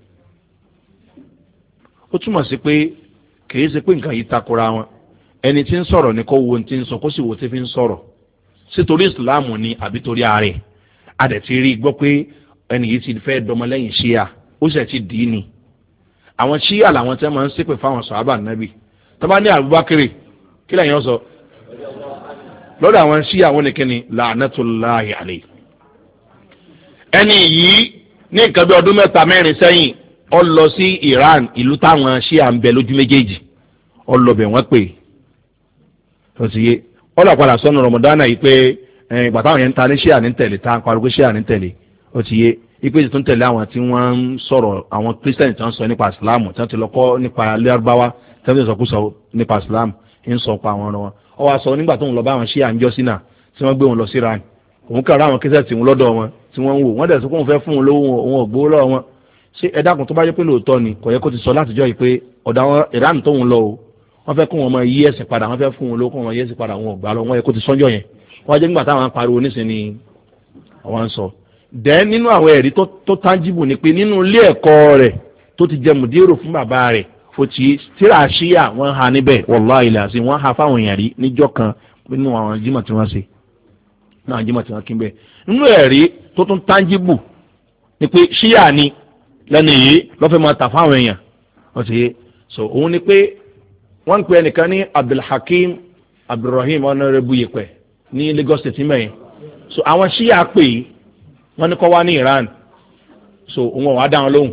ó túmọ̀ sí pé kìí ṣe pé nǹkan yìí takora wọn ẹni tí ń sọ̀rọ̀ ni kó wo ti ń sọ kó sì wo ti fi ń sọ̀rọ̀ sí torí ìsìláàmù ni àbí torí ààrẹ adẹ̀ ti rí gbọ́ pé ẹni yìí ti fẹ́ dọmọlẹ́yìn ṣíà ó sì ti dì í ni àwọn ṣíà làwọn tẹ́ máa ń ṣépè fáwọn sàhábà nábì tó bá ní Abubakar kí lẹ́yìn ọ sọ lọ́dọ̀ àwọn ṣíà àwọn nìkan ni la'natullahi alayhi ẹni yìí ní nǹkan bí ọdún mẹ́ta mẹ́rin sẹ́yìn ó lọ sí Iran ìlú táwọn ṣíà ń bẹ lójú méjèèjì ó lọ bẹ̀ wọ́n pè ó ti yé ó lọ padà sọ́nù Ramadan yìí pé ìgbà táwọn yẹn ń ta ní ṣíà ní tẹ̀lé tá à ń parí pé ṣíà ní tẹ̀lé ó ti yé ipe tí tó ń tẹ̀lé àwọn tí wọ́n ń sọ̀rọ̀ àwọn Christian tí wọ́n ń sọ nípa Islam tí wọ́n ti lọ kọ́ nípa Lárúbáwá tí wọ́n ti sọkúsọ nípa Islam ń sọ pa àwọn ọ̀rọ̀ wọn ó wá sọ nígbà tó ń lọ bá àwọn ṣíà ń jọ sínà tí wọ́n gbé wọn lọ sí Iran òun kàrọ àwọn kẹsẹ̀ tí wọn lọ́dọ̀ wọn tí wọ́n ń wò wọ́n dẹ̀ sọ pé òun fẹ́ fún wọn lówó òun ògbó lọ́wọ́ wọn ṣé ẹ dákun tó bá yẹ pé lóòótọ́ ni kò yẹ kó ti sọ látijọ́ yìí pé ọ̀dà wọn Iran tó ń lọ o wọ́n fẹ́ kó wọn máa yí ẹ̀sìn padà wọ́n fẹ́ fún wọn lówó kó wọn yí ẹ̀sìn padà wọn ò gbà lọ wọ́n yẹ kó ti sọ́njọ́ yẹn wọ́n jẹ́ nígbà táwọn pariwo nísìnyí àwọn ń sọ dẹ́ nínú àwọn ẹ̀rí tó tangible ni pé nínú ilé ẹ̀kọ́ rẹ̀ tó ti jẹ mùdírò fún bàbá rẹ̀ ó ti tíra ṣíyà wọ́n ha níbẹ̀ wallahi láàsì wọ́n ha fáwọn èèyàn rí níjọ́ kan nínú àwọn jímọ̀ tí wọ́n ṣe náà jímọ̀ tí wọ́n kí n bẹ̀ nínú ẹ̀rí tó tún tangible ni pé ṣíyà ni lẹ́nu yìí lọ́fẹ̀ẹ́ máa tà fáwọn èèyàn ó ti yé so òun ni pé wọ́n ń pe ẹnìkan ní Abdulhakeem Abdulrahim ọ̀nàrẹ́bù yẹpẹ̀ ní Lagos State mẹ́yìn so àwọn ṣíyà pè é wọ́n ní kọ́ wá ní Iran so òun wà dáhùn lóhùn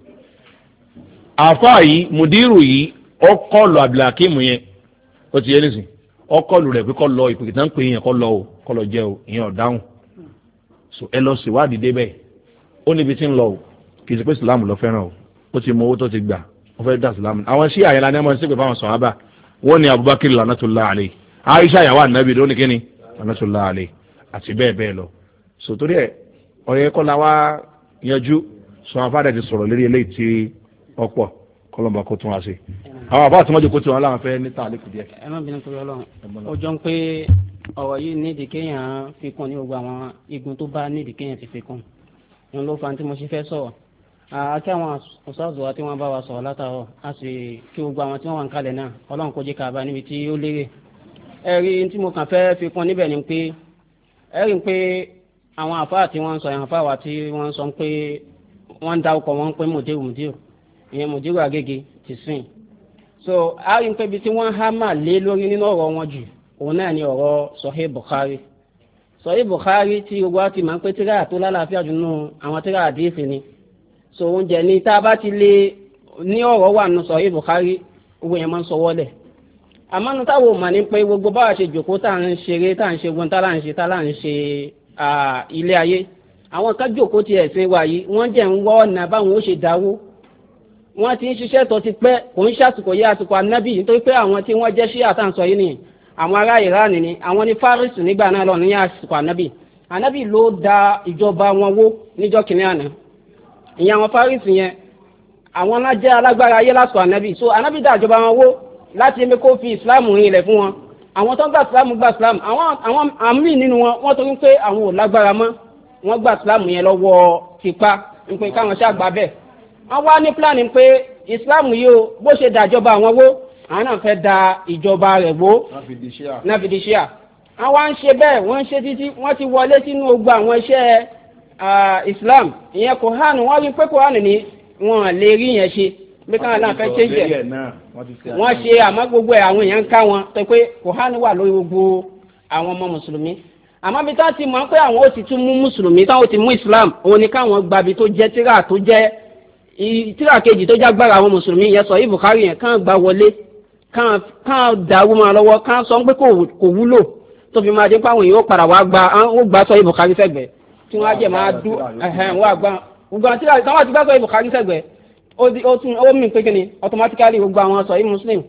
àfáà yìí mùdírù yìí ó kọlù Abdulhakeem yẹn ó ti yé nísìn ó kọlù rẹ̀ pé kọ́ lọ ìpèkì tán pé yẹn kọ́ lọ o kọ́ lọ jẹ́ o ìyẹn ò dáhùn so ẹ lọ síwádìí débẹ̀ ó níbi tí ń lọ o kì í ṣe pé Islam lọ fẹ́ràn o ó ti mọ owó tó ti gbà ó fẹ́ dá Islam àwọn sí àyẹ̀lá ní ọmọ sípè fáwọn sọ̀hábà wọ́n ní Abubakar lanatullah alayhi Aisha yàwó ànábì ló ní kíni lanatullah alayhi àti bẹ́ẹ̀ bẹ́ẹ̀ lọ so torí ẹ̀ ọ̀yẹ́ kọ́ la wá yanjú sọ afárẹ̀ ti sọ̀rọ̀ lérí eléyìí tí ọ̀pọ̀ kọ́lọ́mbà kó tún wá sí àwọn àbá àti mọ́jọ́ kó tún wọn láwọn fẹ́ ní tààlẹ́ kù díẹ̀. ẹ má bínú torí Ọlọ́run ó jọ ń pé ọ̀rọ̀ yìí nídìí kéèyàn fi kún ní gbogbo àwọn igun tó bá nídìí kéèyàn ti fi kún òun ló fa tí mo ṣe fẹ́ sọ̀rọ̀ àti àwọn ọ̀sọ́ọ̀zọ̀ wa tí wọ́n bá wa sọ̀rọ̀ látàrọ̀ a sì kí gbogbo àwọn tí wọ́n wà ń kalẹ̀ náà Ọlọ́run kó jẹ́ ká bá níbi tí ó lérè ẹ̀rí tí mo kàn fẹ́ fi kún níbẹ̀ ni pé ẹ̀rí pé àwọn àfáà tí wọ́n ń sọ àwọn àfáà wa tí wọ́n ń sọ pé wọ́n ń dárúkọ wọn pé mùdíù mùdíù ìyẹn mùdíù Àgègè ti sìn so a rí pé ibi tí wọ́n há mà lé lórí nínú ọ̀rọ̀ wọn jù òun náà ni ọ̀rọ̀ Sahih Bukhari Sahih Bukhari tí gbogbo wa ti máa ń pé tíra tó lálàáfíà jù nínú àwọn tíra àdéhìí ni so oúnjẹ ní tá a bá ti lè ní ọ̀rọ̀ wà nínú Sahih Bukhari owó yẹn máa ń sọ wọlé àmọ́ nu táwọn ò mà ní pé gbogbo báwa ṣe jòkó tá à ń ṣeré tá à ń ṣe gbọ́n tá à ń ṣe tá à ń ṣe ilé ayé àwọn kan jòkó ti ẹ̀sìn wa yìí wọ́n jẹ́ ń wọ́ ọ̀nà báwọn ó ṣe dáwó wọ́n ti ń ṣiṣẹ́ tó ti pẹ́ kò ń ṣàsìkò yé àsìkò anábì nítorí pé àwọn tí wọ́n jẹ́ sí àtàǹsọ yìí ni àwọn ará Iran ni àwọn ní Faris nígbà náà lọ ní àsìkò anábì anábì ló da ìjọba wọn wó níjọ́ kìnìún àná ìyẹn àwọn Faris yẹn àwọn náà jẹ́ alágbára ayé lásìkò anábì so anábì dá ìjọba wọn wó láti ẹ̀mí kó fi Islam rìn ilẹ̀ fún wọn àwọn tó ń gba Islam gba Islam àwọn àwọn àmì nínú wọn wọ́n torí pé àwọn ò lágbára mọ́ wọ́n gba Islam yẹn lọ́wọ́ tipa ń pé káwọn ṣáà gbà bẹ́ẹ̀ wọ́n wá ní pílánì pé Islam yìí o bó ṣe dàjọba àwọn wó àwọn náà fẹ́ da ìjọba rẹ̀ wó náà fi di ṣíà wọ́n wá ń ṣe bẹ́ẹ̀ wọ́n ń ṣe títí wọ́n ti wọlé sínú gbogbo àwọn iṣẹ́ Islam ìyẹn Kùránì wọ́n rí pé Kùránì ni wọ́n lè rí yẹn ṣe bí káwọn náà fẹ́ change ẹ̀ wọ́n ṣe àmọ́ gbogbo ẹ̀ àwọn èèyàn ń ká wọn tó pé Kùránì wà lórí gbogbo àwọn ọmọ mùsùlùmí àmọ́ bí táwọn ti mọ̀ pé àwọn ó ti tún mú mùsùlùmí táwọn ti mú Islam òun ni káwọn gbabi tó jẹ́ tíra tó jẹ́ tíra kejì tó jágbára àwọn mùsùlùmí yẹn Sahih Bukhari yẹn kàn gbà wọlé kàn dàrú máa lọ́wọ́ kàn sọ pé kò wúlò tó fi máa dé pé àwọn èèyàn ó padà wá gba ó gba Sahih Bukhari sẹ́gbẹ̀ẹ́ tí wọ́n á jẹ́ máa dú ẹ̀hẹ́n wọ́n àgbà gbogbo àti tíra táwọn ti gbà Sahih Bukhari sẹ́gbẹ̀ẹ́ ó tún ó mì pé kíni automatically gbogbo àwọn Sahih Muslim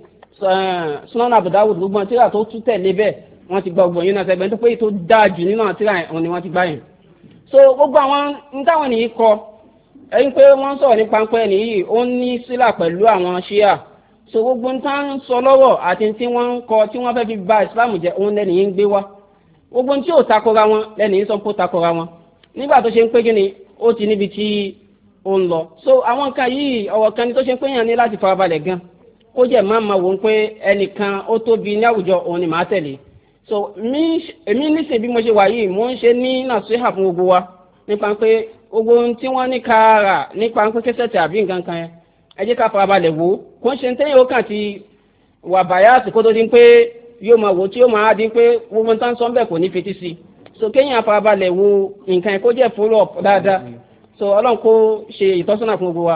Sunan Abu Dawud gbogbo àwọn tíra tó tún tẹ̀lé bẹ́ẹ̀ wọ́n ti gba gbogbo yín náà sẹ́gbẹ̀ẹ́ tó pé tó dáa jù nínú àwọn tíra yẹn ni wọ́n ti gbá yẹn so gbogbo àwọn ntáwọn nìyí kọ ẹ̀yin pé wọ́n sọ̀rọ̀ nípa pẹ́ nìyí ó ní sílà pẹ̀lú àwọn ṣíà so gbogbo ntá ń sọ lọ́wọ́ àti tí wọ́n ń kọ tí wọ́n fẹ́ fi ba Islam jẹ́ òun lẹ́nu yìí ń gbé wá gbogbo tí ò takora wọn lẹ́nu yìí sọ pé ó takora wọn nígbà tó ṣe ń pé kí ni ó ti níbi tí ó ń lọ so àwọn nǹkan yìí ọ̀rọ̀ kan ni tó ṣe ń pé yàn ní láti farabalẹ̀ gan kó jẹ́ máa ma wò ó pé ẹnìkan ó tóbi ní àwùjọ òun ni màá tẹ̀lé so èmi nísìnyí bí mo ṣe wà yìí mo ń ṣe ní nàṣíhà fún gbogbo wa nípa pé gbogbo tí wọ́n ní ká rà nípa pé kẹsẹ̀tì àbí nǹkan kan yẹn ẹ jẹ́ ká farabalẹ̀ wò ó kó ń ṣe ń tẹ́yìn ó kàn ti wà bàyàsì kó tó di pé yóò máa wò tí yóò máa di pé gbogbo nǹkan sọ bẹ́ẹ̀ kò ní fetí sí so kéèyàn farabalẹ̀ wo nǹkan yẹn kó jẹ́ follow up dáadáa so ọlọ́run kó ṣe ìtọ́sọ́nà fún gbogbo wa.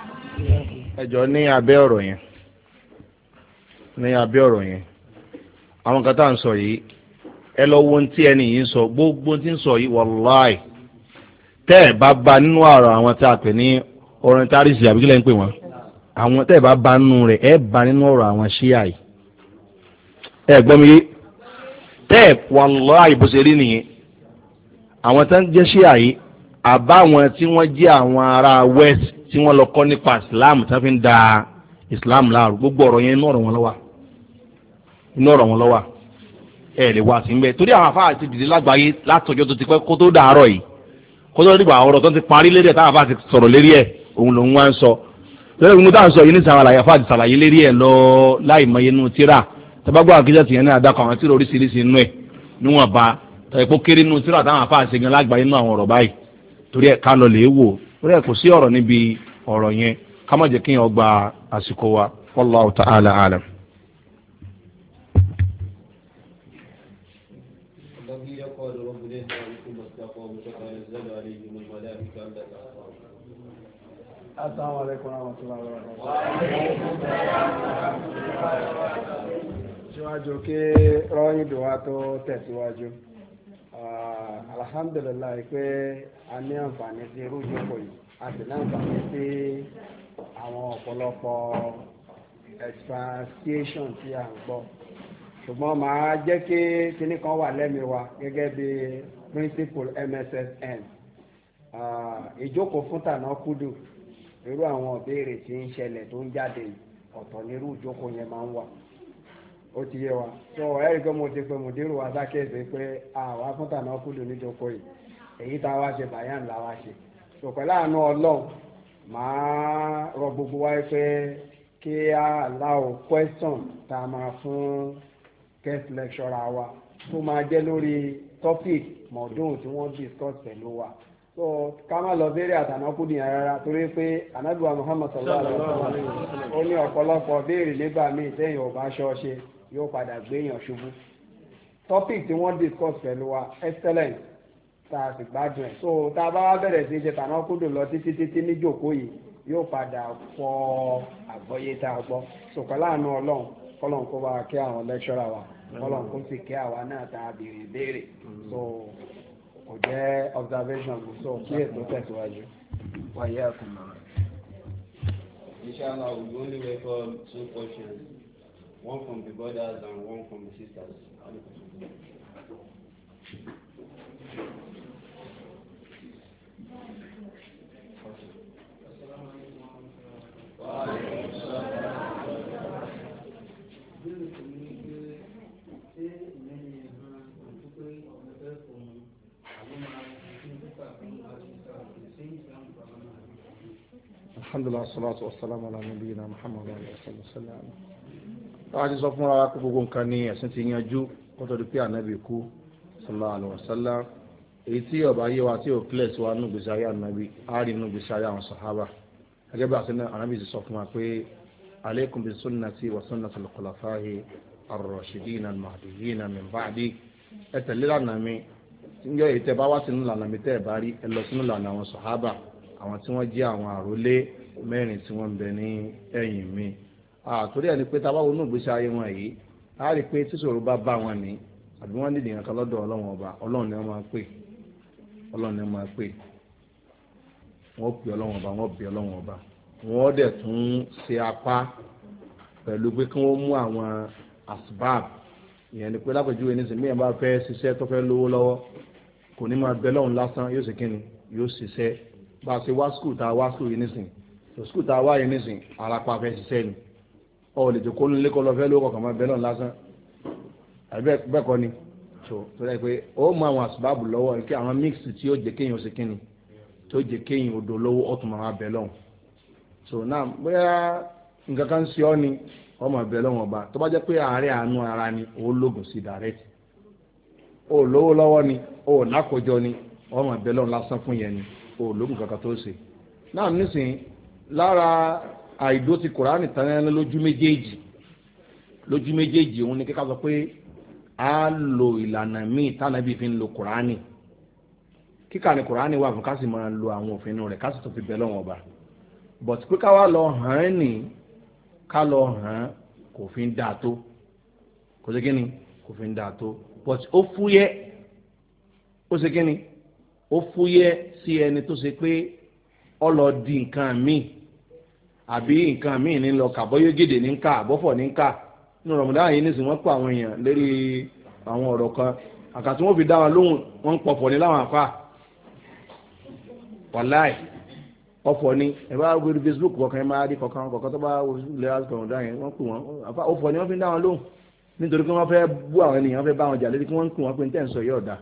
ẹ jọ ní abẹ́ ọ̀rọ̀ yẹn ní abẹ́ ọ̀rọ̀ yẹn àwọn kan tá à ń sọ yìí ẹ lọ wo ohun tí ẹni yìí ń sọ gbogbo tí ń sọ yìí wàláì tẹ́ ẹ̀ bá ba nínú ọ̀rọ̀ àwọn tí a pè ní orientalist àbí kílẹ̀ ń pè wọ́n àwọn tẹ́ ẹ̀ bá ba nínú rẹ̀ ẹ̀ bá nínú ọ̀rọ̀ àwọn ṣíà yìí ẹ̀ gbọ́ mi yé tẹ́ ẹ̀ wàláì bó ṣe rí nìyẹn àwọn tó ń jẹ́ ṣíà yìí àbáwọn tí wọ́n jẹ́ àwọn ará west tí wọ́n lọ kọ́ nípa islam tí wọ́n fi ń da islam láàrú gbogbo ọ̀rọ̀ yẹn inú ọ̀rọ̀ wọn lọ́wọ́ inú ọ̀rọ̀ wọn lọ́wọ́ ẹ̀ lè wá sí mbẹ́ torí àwọn afáà ti dìde lágbàáyé látọjọ́ tó ti pẹ́ kó tó dàárọ̀ yìí kó tó dìgbà ọ̀rọ̀ tó ti parí lérí ẹ̀ táwọn afáà ti sọ̀rọ̀ lérí ẹ̀ òun lòun wá ń sọ lórí ìgbìmọ̀ táwọn sọ yìí ní sàwọn àlàyé afáà ti sàlàyé lérí ẹ̀ lọ láì mọ inú tíra tabagbọ́ àkíjọ́ tìyẹn náà dákọ̀ àwọn tíra oríṣiríṣi inú ẹ̀ níwọ̀n ba ẹ̀kọ́ kéré inú tíra táwọn afáà ṣe gan lágbàáyé inú àwọn ọ̀rọ̀ báyìí torí ẹ̀ ká lọ lè wò torí ẹ̀ kò sí ọ̀rọ̀ níbi ọ̀rọ̀ yẹn ká má jẹ́ kí yẹn ọgbà àsìkò wa wallahu ta'ala alam. Assalamu alaikum warahmatullahi wabarakatuh. Síwájú kí rọ́yìn dùwà tó tẹ̀síwájú. Alhamdulillah pé a ní àǹfààní sí irú ìjókòó yìí a sì ní àǹfààní sí àwọn ọ̀pọ̀lọpọ̀ explanation tí a ń gbọ́ ṣùgbọ́n màá jẹ́ kí kinní kan wà lẹ́mìí wa gẹ́gẹ́ bí principle M S S N ìjókòó fún tànà kúdù irú àwọn ìbéèrè tí ń ṣẹlẹ̀ tó ń jáde ọ̀tọ̀ nírú ìjókòó yẹn máa ń wà ó ti yé wa tó ẹ̀rí pé mo ti pe mùdírù wa sákèsí pé àwa fún tànà kúlù níjókòó yìí èyí tá a wá ṣe bàyàn là wá ṣe tó pẹ̀lú àánú ọlọ́run máa rọ gbogbo wa pé kí a allow question tá a máa fún guest lecturer wa tó máa jẹ́ lórí topic mọ̀ọ́dún tí wọ́n discuss pẹ̀lú wa so ká má lọ béèrè àtànákùdì yẹn rárá torí pé anábìwá Muhammad sallallahu alaihi wasallam ó ní ọ̀pọ̀lọpọ̀ béèrè nígbà míì téèyàn ò bá ṣọ́ọ̀ṣe yóò padà gbéyàn ṣubú topic tí wọ́n discuss pẹ̀lú wa excellent tá a sì gbádùn ẹ̀ so tá a bá wá bẹ̀rẹ̀ sí ṣe tànákùdì lọ títí títí níjókòó yìí yóò padà fọ àgbọ́yé tá a gbọ́ so pẹ̀lú àánú ọlọ́run kọ́lọ́n kó bá kí àwọn lecturer wa kọ́lọ́n kó sì kí àwa náà tá a béèrè béèrè so kò jẹ́ observation so kí ètò tẹ̀síwájú. wáyé àkùnmọ̀. Inshallah, we only welcome two questions, one from the brothers and one from the sisters. alhamdulilah salatu wa salam ala nabiyina muhammad wa sallam. wọ́n ti sọ fún wa pé gbogbo nǹkan ní ẹ̀sìn ti yanjú kó tó di pé ànábì kú sallallahu alaihi wasallam èyí tí ọba yé wa tí ò kílẹ̀ sí wa nínú gbèsè ayé ànábì á rí nínú gbèsè ayé àwọn sàhábà gẹ́gẹ́ bí àti ànábì ti sọ fún wa pé alaykum bi sunnati wa sunnati al-khulafa'i ar-rashidin al-mahdiyyin min ba'di ẹ tẹ̀lé lànà mi ǹjẹ́ èyí tẹ́ bá wá sínú lànà mi tẹ́ ẹ̀ bá rí ẹ lọ sínú lànà àwọn sàhábà àwọn tí wọ́n jẹ́ àwọn àrólé mẹ́rin tí wọ́n ń bẹ ní ẹ̀yìn mi àtòrí ẹni pé tábà wọnú ìgbésí ayé wọn yìí á rí i pé tíṣòro bá bá wọn ní àbí wọ́n nídìí nǹkan lọ́dọ̀ ọlọ́run ọba ọlọ́run ni wọ́n máa pè ọlọ́run ni wọ́n máa pè wọ́n pè ọlọ́run ọba wọ́n bẹ ọlọ́run ọba wọ́n dẹ̀ tún ṣe apá pẹ̀lú pé kí wọ́n mú àwọn asbab ìyẹn ni pé lápèjúwe ní sèmíyàn bá fẹ́ ṣiṣẹ́ tó fẹ́ lówó lọ́wọ́ kò ní máa bẹ lọ́run lásán yóò ṣe kíni yóò ṣiṣẹ́ bá a ṣe wá skul tá a wá skul yìí nísìn tó skul tá a wá yìí nísìn arapa fẹ́ ṣiṣẹ́ ni ọ lè jòkó nílé kọ́ lọ fẹ́ lówó kọ̀ọ̀kan máa bẹ lọ́run lásán bẹ́ẹ̀ kọ́ ni tó tó dẹ́ pé ó mú àwọn àsùbáàbù lọ́wọ́ kí àwọn mix tí ó jẹ́ kéèyàn ṣe kíni tó jẹ́ kéèyàn odò lówó ọ̀tún máa bẹ lọ́run so náà bóyá nǹkan kan ṣe ọ́ ni ọmọ bẹ lọ́run ọba tó bá jẹ́ pé àárẹ̀ àánú ara ni ó lóògùn sí direct ó lówó lọ́wọ́ ni ó lákòjọ ni ọmọ bẹ lọ́run lásán fún yẹn ni ó lóògùn kankan tó ṣe náà nísìnyí lára àìdó ti Kùránì tán lójú méjèèjì lójú méjèèjì òun ni kíkà sọ pé a lo ìlànà míì tánàbí fi ń lo Kùránì kíkà ní Kùránì wà fún ká sì máa lo àwọn òfin rẹ̀ ká sì tó fi bẹ lọ́run ọba but pé ká wá lọ hàn án nì ká lọ hàn án kò fi ń dáa tó kò sí kí ni kò fi ń dáa tó but ó fúyẹ́ ó ṣe kí ni ó fúyẹ́ sí ẹni tó ṣe pé ó lọ di nǹkan míì àbí nǹkan míì ní lọ kàbọ́yégèdè ní ká àbọ́fọ̀ ní ká nínú Ramadan yìí nísìnyí wọ́n pa àwọn èèyàn lérí àwọn ọ̀rọ̀ kan àkàtúntì wọ́n fi dá wọn lóhùn wọ́n ń pọ̀pọ̀ ní láwọn àfa wàláì ọ̀fọ̀ ni ẹ bá gbé Facebook kọ̀ọ̀kan ẹ máa rí kọ̀ọ̀kan kọ̀ọ̀kan tó bá lè àsìkò Ramadan yẹn wọ́n pè wọ́n ọ̀fọ̀ ni wọ́n fi dá wọn lóhùn nítorí pé wọ́n fẹ́ bú àwọn ènìyàn wọ́n fẹ́ bá wọn jà lérí kí wọ́n ń pè wọ́n pé ní tẹ̀ ń sọ yìí ọ̀dà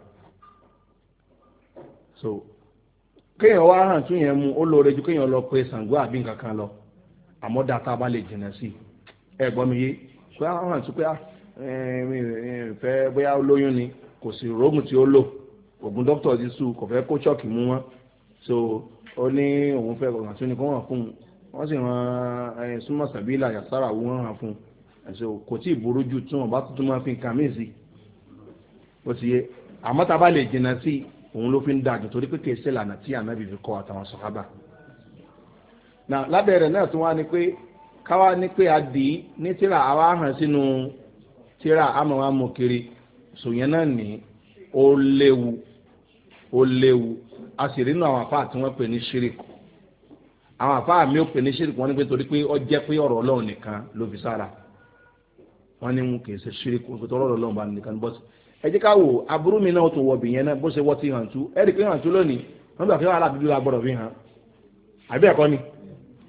so kéèyàn wá hàn tún yẹn mu ó lóore ju kéèyàn lọ pé Ṣàngó àbí nǹkan kan lọ àmọ́ dáta bá lè jìnnà sí ẹ gbọ́ mi yé pé àwọn hàn tún pé fẹ́ bóyá olóyún ni kò sí rògùn tí ó lò ògùn dókítà ti sùn kò fẹ́ kó ṣọ́ọ̀kì mú wọn so ó ní òun fẹ́ ọ̀gàn tó ní kó hàn fún un wọ́n sì ran súnmọ́ sàbílà yàtsára wọ́n hàn fún un so kò tí ì burú jù tí wọ́n bá tuntun máa fi nǹkan míì sí ó ti yé àmọ́ tá a bá lè jìnnà sí òun ló fi ń dájú torí pé kì í ṣe lànà tí ànábì fi kọ́ àtàwọn sàhábà náà lábẹ́rẹ̀ náà tún wá ní pé káwá ní pé a dì í ní tíra àwa hàn sínú tíra àmọ́ wa mú kiri sòyẹn náà ní ó léwu ó léwu a sì rí inú àwọn àfáà tí wọ́n pè ní ṣíríkù àwọn àfáà mi ò pè ní ṣíríkù wọ́n ní pé torí pé ó jẹ́ pé ọ̀rọ̀ Ọlọ́run nìkan ló fi sára wọ́n ní mú kì í ṣe ṣíríkù pé ọ̀rọ̀ Ọlọ́run bá nìkan ní bọ́sì ẹ jẹ́ ká wò aburú mi náà tó wọ̀ bìyẹn náà bó ṣe wọ́ ti hàn tú ẹ rí i pé hàn tú lónìí wọ́n gbà pé wàhálà bíbí wa gbọ́dọ̀ fi hàn àbí ẹ̀kọ́ ni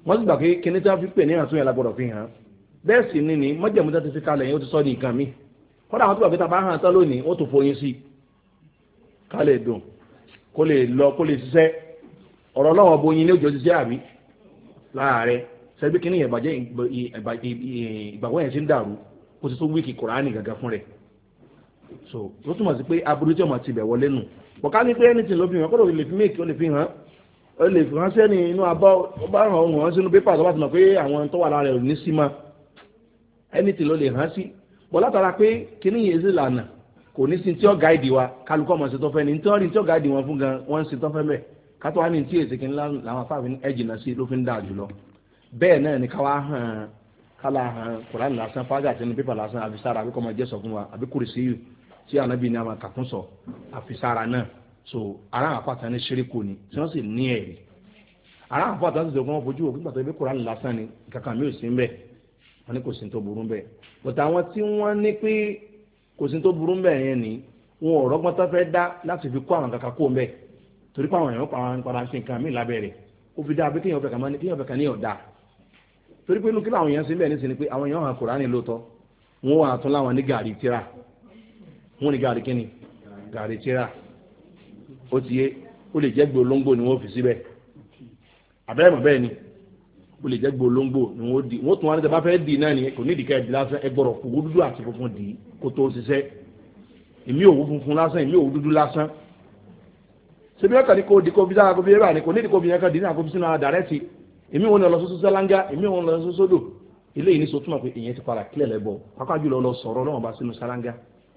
wọ́n sì gbà pé kíní tí wọ́n fi pè ní àtúnyẹ̀ yẹn la gbọ́dọ̀ fi hàn bẹ́ẹ̀ sì ni ní mọ́jẹ̀mú tó ti fi kalẹ̀ yẹn ó ti sọ ní nǹkan mi kọ́dà àwọn tó gbà pé tá a bá hàn tán lónìí ó tó foyín sí ká lè dùn kó lè lọ kó lè ṣiṣẹ́ ọ̀rọ̀ ọlọ́wọ́ boyin ní òjò ṣiṣẹ́ àbí láàárẹ̀ sẹ́gbẹ́ kíní yẹn bàjẹ́ ìgbàgbọ́ yẹn ti ń dàrú kó ti tó wíìkì Kùránì gàgà fún rẹ̀ so ó túmọ̀ sí pé aburú tí ọmọ ti bẹ̀ wọlé nù bọ̀ká ní pé ẹni tí ló fi hàn kó lè fi méèkì ó lè fi hàn ó lè fi hàn sẹ́ni inú abọ́ ó bá hàn òun hàn sínú pépà tó bá ti mọ̀ pé àwọn tó wà lára rẹ̀ ò ní sí mọ́ ẹni tí ló lè hàn sí bọ̀ látara pé kíní yẹn sì lànà kò ní sí tí ó gáìdì wa kálukọ́ mọ̀ sí tó fẹ́ ni tí wọ́n rí tí ó gáìdì wọn fún gan wọ́n ń sí tó fẹ́ mẹ́ kátó wá ní tí èsì kí ńlá làwọn afáàfin ẹ̀jìnà sí ló fi ń dà jùlọ bẹ́ẹ̀ náà ni káwá hàn kálá hàn Kùránì lásán fájà sínú pépà lásán àfisára àbí kọ́ máa jẹ́ sọ fún wa àbí kùrìsíyù tí ànábì ní àwọn kàkún sọ àfisára náà so ara àwọn apáta ní ṣíríkù ni tí wọ́n sì ní ẹ̀rí ara àwọn apáta sì sọ fún wọn fojú òkú gbàtọ́ ibi Kùránì lásán ni kankan mi ò sí ń bẹ̀ wọ́n ní kò sí tó burú bẹ́ẹ̀ but àwọn tí wọ́n ní pé kò sí tó burú bẹ́ẹ̀ yẹn ni wọn ò rọ́gbọ́n tó fẹ́ dá láti fi kó àwọn kankan kó ń bẹ̀ torí pé àwọn èèyàn pa àwọn padà ṣe nǹkan míì lábẹ́ rẹ̀ ó fi dá abé kéèyàn fẹ́ kàn máa ní kéèyàn fẹ́ kàn ní ọ̀dà torí pé inú kí làwọn èèyàn sí bẹ́ẹ̀ nísìnyí pé àwọn èèyàn hàn Kùránì lóòótọ́ wọn wà tún láwọn ní gàrí tíra wọn ní gàrí kíni gàrí tíra ó ti yé ó lè jẹ́ gbé olóńgbò ni wọ́n fi síbẹ̀ àbẹ́rẹ́ mọ̀ bẹ́ẹ̀ ni ó lè jẹ́ gbé olóńgbò ni wọ́n di wọ́n tún wá ní tẹ́lá fẹ́ di náà ni kò ní ìdíkẹ́ ẹ̀dí lásán ẹgbọ̀rọ̀ kò dúdú àti funfun dì í kó tó ṣiṣẹ́ èmi òwú funfun lásán èmi òwú dúdú lásán ṣebí ọkàn ní kò di kò fi sára kò fi rà ní kò ní ìdíkò fi yẹn kan dì ní àkófí sínú àdàrẹ́tì èmi wọn lọ sọ́sọ́ sálángá èmi wọn lọ sọ́sọ́ sódò eléyìí ní sọ́túnmọ̀ pé ìyẹn ti padà kílẹ̀ lẹ́bọ̀ pápá jùlọ lọ sọ̀rọ̀ Ọlọ́run bá sínú sálángá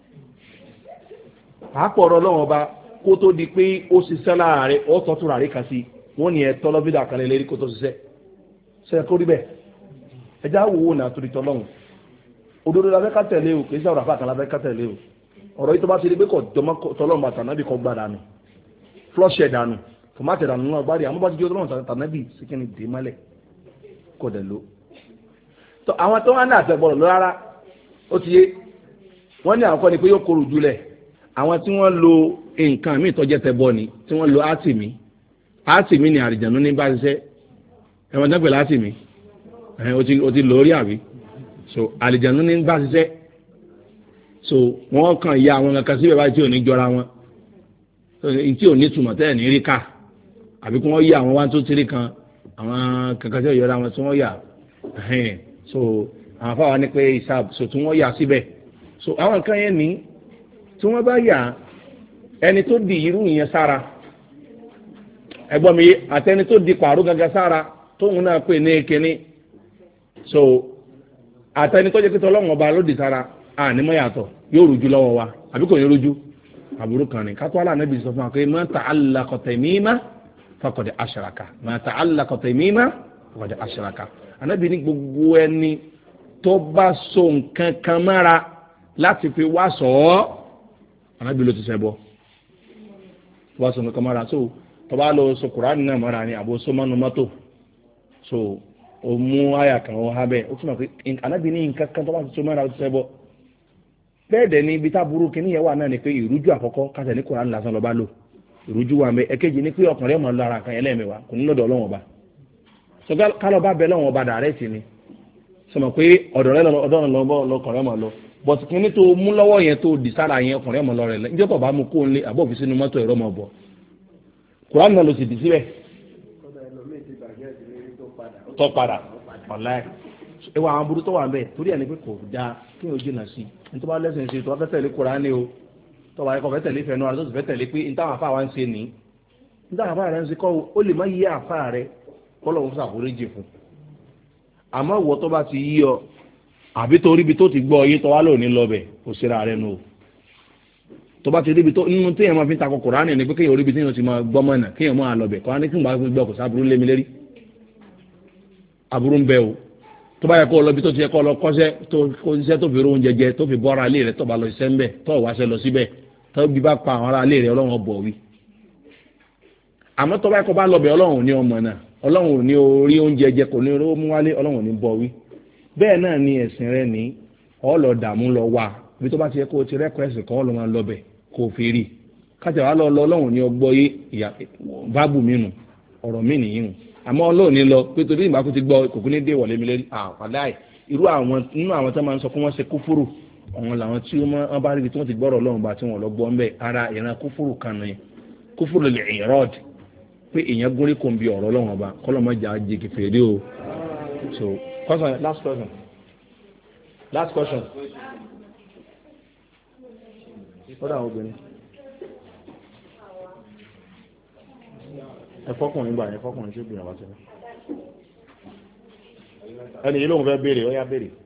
pàápọ̀ ọ̀rọ̀ Ọlọ́run bá kó tó di pé ó ṣiṣẹ́ láàárẹ̀ ó tọ́tù rà rí kan sí wọ́n ní ẹ tọ́lọ́ bídà kan lé lérí kó tó ṣiṣẹ́ ṣe kó rí bẹ́ẹ̀ ẹjá wo wò náà torí tọ́lọ́run òdodo la fẹ́ ká tẹ̀lé o kì í sọ̀rọ̀ àfáà kan la fẹ́ ká tẹ̀lé o ọ̀rọ̀ yìí tó bá ti di pé kò jọmọ́ tọ́lọ́run bá tànábì kọ́ gbà dànù flọ́ṣẹ̀ dànù tòmátì dànù náà bá rí àmọ́ bá ti di ọlọ́run tànábì síkẹ́ni dè mọ́lẹ̀ kò dẹ̀ ló àwọn tó wá ní àtẹ̀gbọ́rọ̀ lọ rárá ó ti yé wọ́n ní àwọn kọ́ ni pé yóò korò jùlẹ̀ àwọn tí wọ́n lo nǹkan míì tọ́jẹ́ tẹ bọ́ ni tí wọ́n lo átìmí átìmí ni àrìjànú ní bá ṣiṣẹ́ ẹ̀wọ̀n tẹ́gbẹ̀ látìmí o ti lórí àbí so àrìjànú ní bá ṣiṣẹ́ so wọ́n kàn ya àwọn kankan síbẹ̀ báyìí tí ò ní jọra wọn tí ò ní túmọ̀ tẹ́ẹ̀ ní rí ká àbí kí wọ́n yí àwọn wá tó tírí kan àwọn kankan tí ò yọra wọn tí wọ́n yà so àwọn afáwa ní pé ìsàb so tí wọ́n yà síbẹ̀ so àwọn nǹkan yẹn ní tí wọ́n bá yà ẹni tó di irú yẹn sára ẹgbọ́n mi àtẹni tó di pàrọ̀ gangan sára tóun náà pè ní kíní so àtẹni tó jẹ́ pé tọ́lọ́wọ́n ọba ló di sára ànímọ́ yàtọ̀ yóò rújú lọ́wọ́ wa àbí kò ní rújú àbúrú kan ní kátó aláàbí sọ fún wa pé man ta'allaqa tamima faqad ashraka man ta'allaqa tamima faqad ashraka ànábì ní gbogbo ẹni tó bá so nǹkan kan mára láti fi wá sọ ọ́ ànábì ló ti ṣẹbọ wá so nǹkan mára so tó bá lọ so Kùránì náà mára ni àbò so mọ́nu mọ́tò so o mú àyà kan ó hábẹ́ ó túnmọ̀ pé ànábì ní nǹkan kan tó bá ti so mára ó ti ṣẹbọ bẹ́ẹ̀ dẹ̀ ni ibi tá burú kí níyẹn wà náà ni pé ìrújú àkọ́kọ́ kásẹ̀ ní Kùránì lásán lọ́ba lò ìrújú wà mẹ́ ẹ̀kejì ni pé ọkùnrin ọmọ lára kan ẹlẹ́mẹ̀wá kò ní lọ́dọ̀ Ọlọ́run ọba so kálọ̀ bá bẹ lọ́wọ́ ọba dàrẹ́tì ni sọmọ pé ọ̀dọ̀ rẹ ọ̀dọ̀ lọkùnrin ọmọ lọ but kí ní tó mú lọ́wọ́ yẹn tó dì sára yẹn ọkùnrin ọmọ lọ rẹ níjọ́ tó bá mú kó nlé àbọ̀ òfin sínú mọ́tò ẹ̀rọ ọmọ bọ̀ Kùránì náà ló sì dì síbẹ̀ tó padà ọ̀la ẹ̀ ewa àwọn burú tó wà bẹ́ẹ̀ torí ẹni pé kò dáa kí o jìnnà sí ní tó bá lẹ́sìn sí tó bá fẹ́ tẹ̀lé Kùránì o tó bá yẹ kó fẹ́ tẹ̀lé fẹ́ náà tó sì fẹ́ tẹ̀lé pé ní táwọn afá wa ń ṣe ní ní táwọn afá rẹ̀ ń ṣe kọ́ ó lè má yí àfá rẹ̀ kọ́lọ̀ ń ṣàforíjì fún àmọ́ ìwọ tó bá ti yí ọ àbí tó ríbi tó ti gbọ́ ọyé tó wá lónìí lọ́bẹ̀ kò síra rẹ̀ nù tó bá ti ríbi tó nínú téèyàn máa fi takò Kùránì ni pé kéèyàn ríbi téèyàn ti máa gbọ́ mọ̀nà kéèyàn máa lọ́bẹ̀ kọ́ ní kí n bá fi gbọ́ kò sábúrú lémi lérí aburú ń bẹ o tó bá yẹ kó lọ bí tó ti yẹ kó lọ kọ́ṣẹ́ tó kó iṣẹ́ tó fi ro oúnjẹ jẹ tó fi bọ́ ara ilé rẹ̀ tó bá lọ iṣẹ́ ń bẹ̀ tó wáṣẹ́ lọ síbẹ̀ tó bí bá pa àwọn ará ilé rẹ̀ Ọlọ́run bọ̀ wí àmọ́ tó bá yẹ kó bá lọ́bẹ̀ Ọlọ́run ní ọmọ náà Ọlọ́run ní orí oúnjẹ jẹ kò ní owó mú wálé Ọlọ́run ní bọ̀ wí bẹ́ẹ̀ náà ni ẹ̀sìn rẹ̀ ní ọlọ́ dààmú lọ wà bí tó bá ti yẹ kó ti rẹ́kọ̀ọ́ ẹ̀sìn kan ọlọ́run lọ́bẹ̀ kó fi rí kájà wà lọ Ọlọ́run ní ọgbọ́ yé ìyá báàbù mínú ọ̀rọ̀ mí nìyí àmọ́ ọlọ́ọ̀ni lọ pé torí ìgbà kó ti gbọ́ kòkó ní dé wọlé mi lérí àpàdáì irú àwọn nínú àwọn tó máa ń sọ fún wọn ṣe kúfúrù àwọn làwọn tí wọ́n bá rí tí wọ́n ti gbọ́rọ̀ ọlọ́run bá tí wọ́n lọ gbọ́ ńbẹ ara ìran kúfúrù kan ní kúfúrù lè ìrọ́d pé èèyàn gúnrí kò ń bi ọ̀rọ̀ ọlọ́run ọba kọ́lọ́mọjà jẹ kẹfẹ́rí o. so question last question last question. ó dà àwọn obìnrin ẹ̀fọ́kùnrin gbà ẹ̀fọ́kùnrin tí ó gbìyànjú àti ẹ̀ ẹni yìí lóun fẹ́ béèrè ó yá béèrè.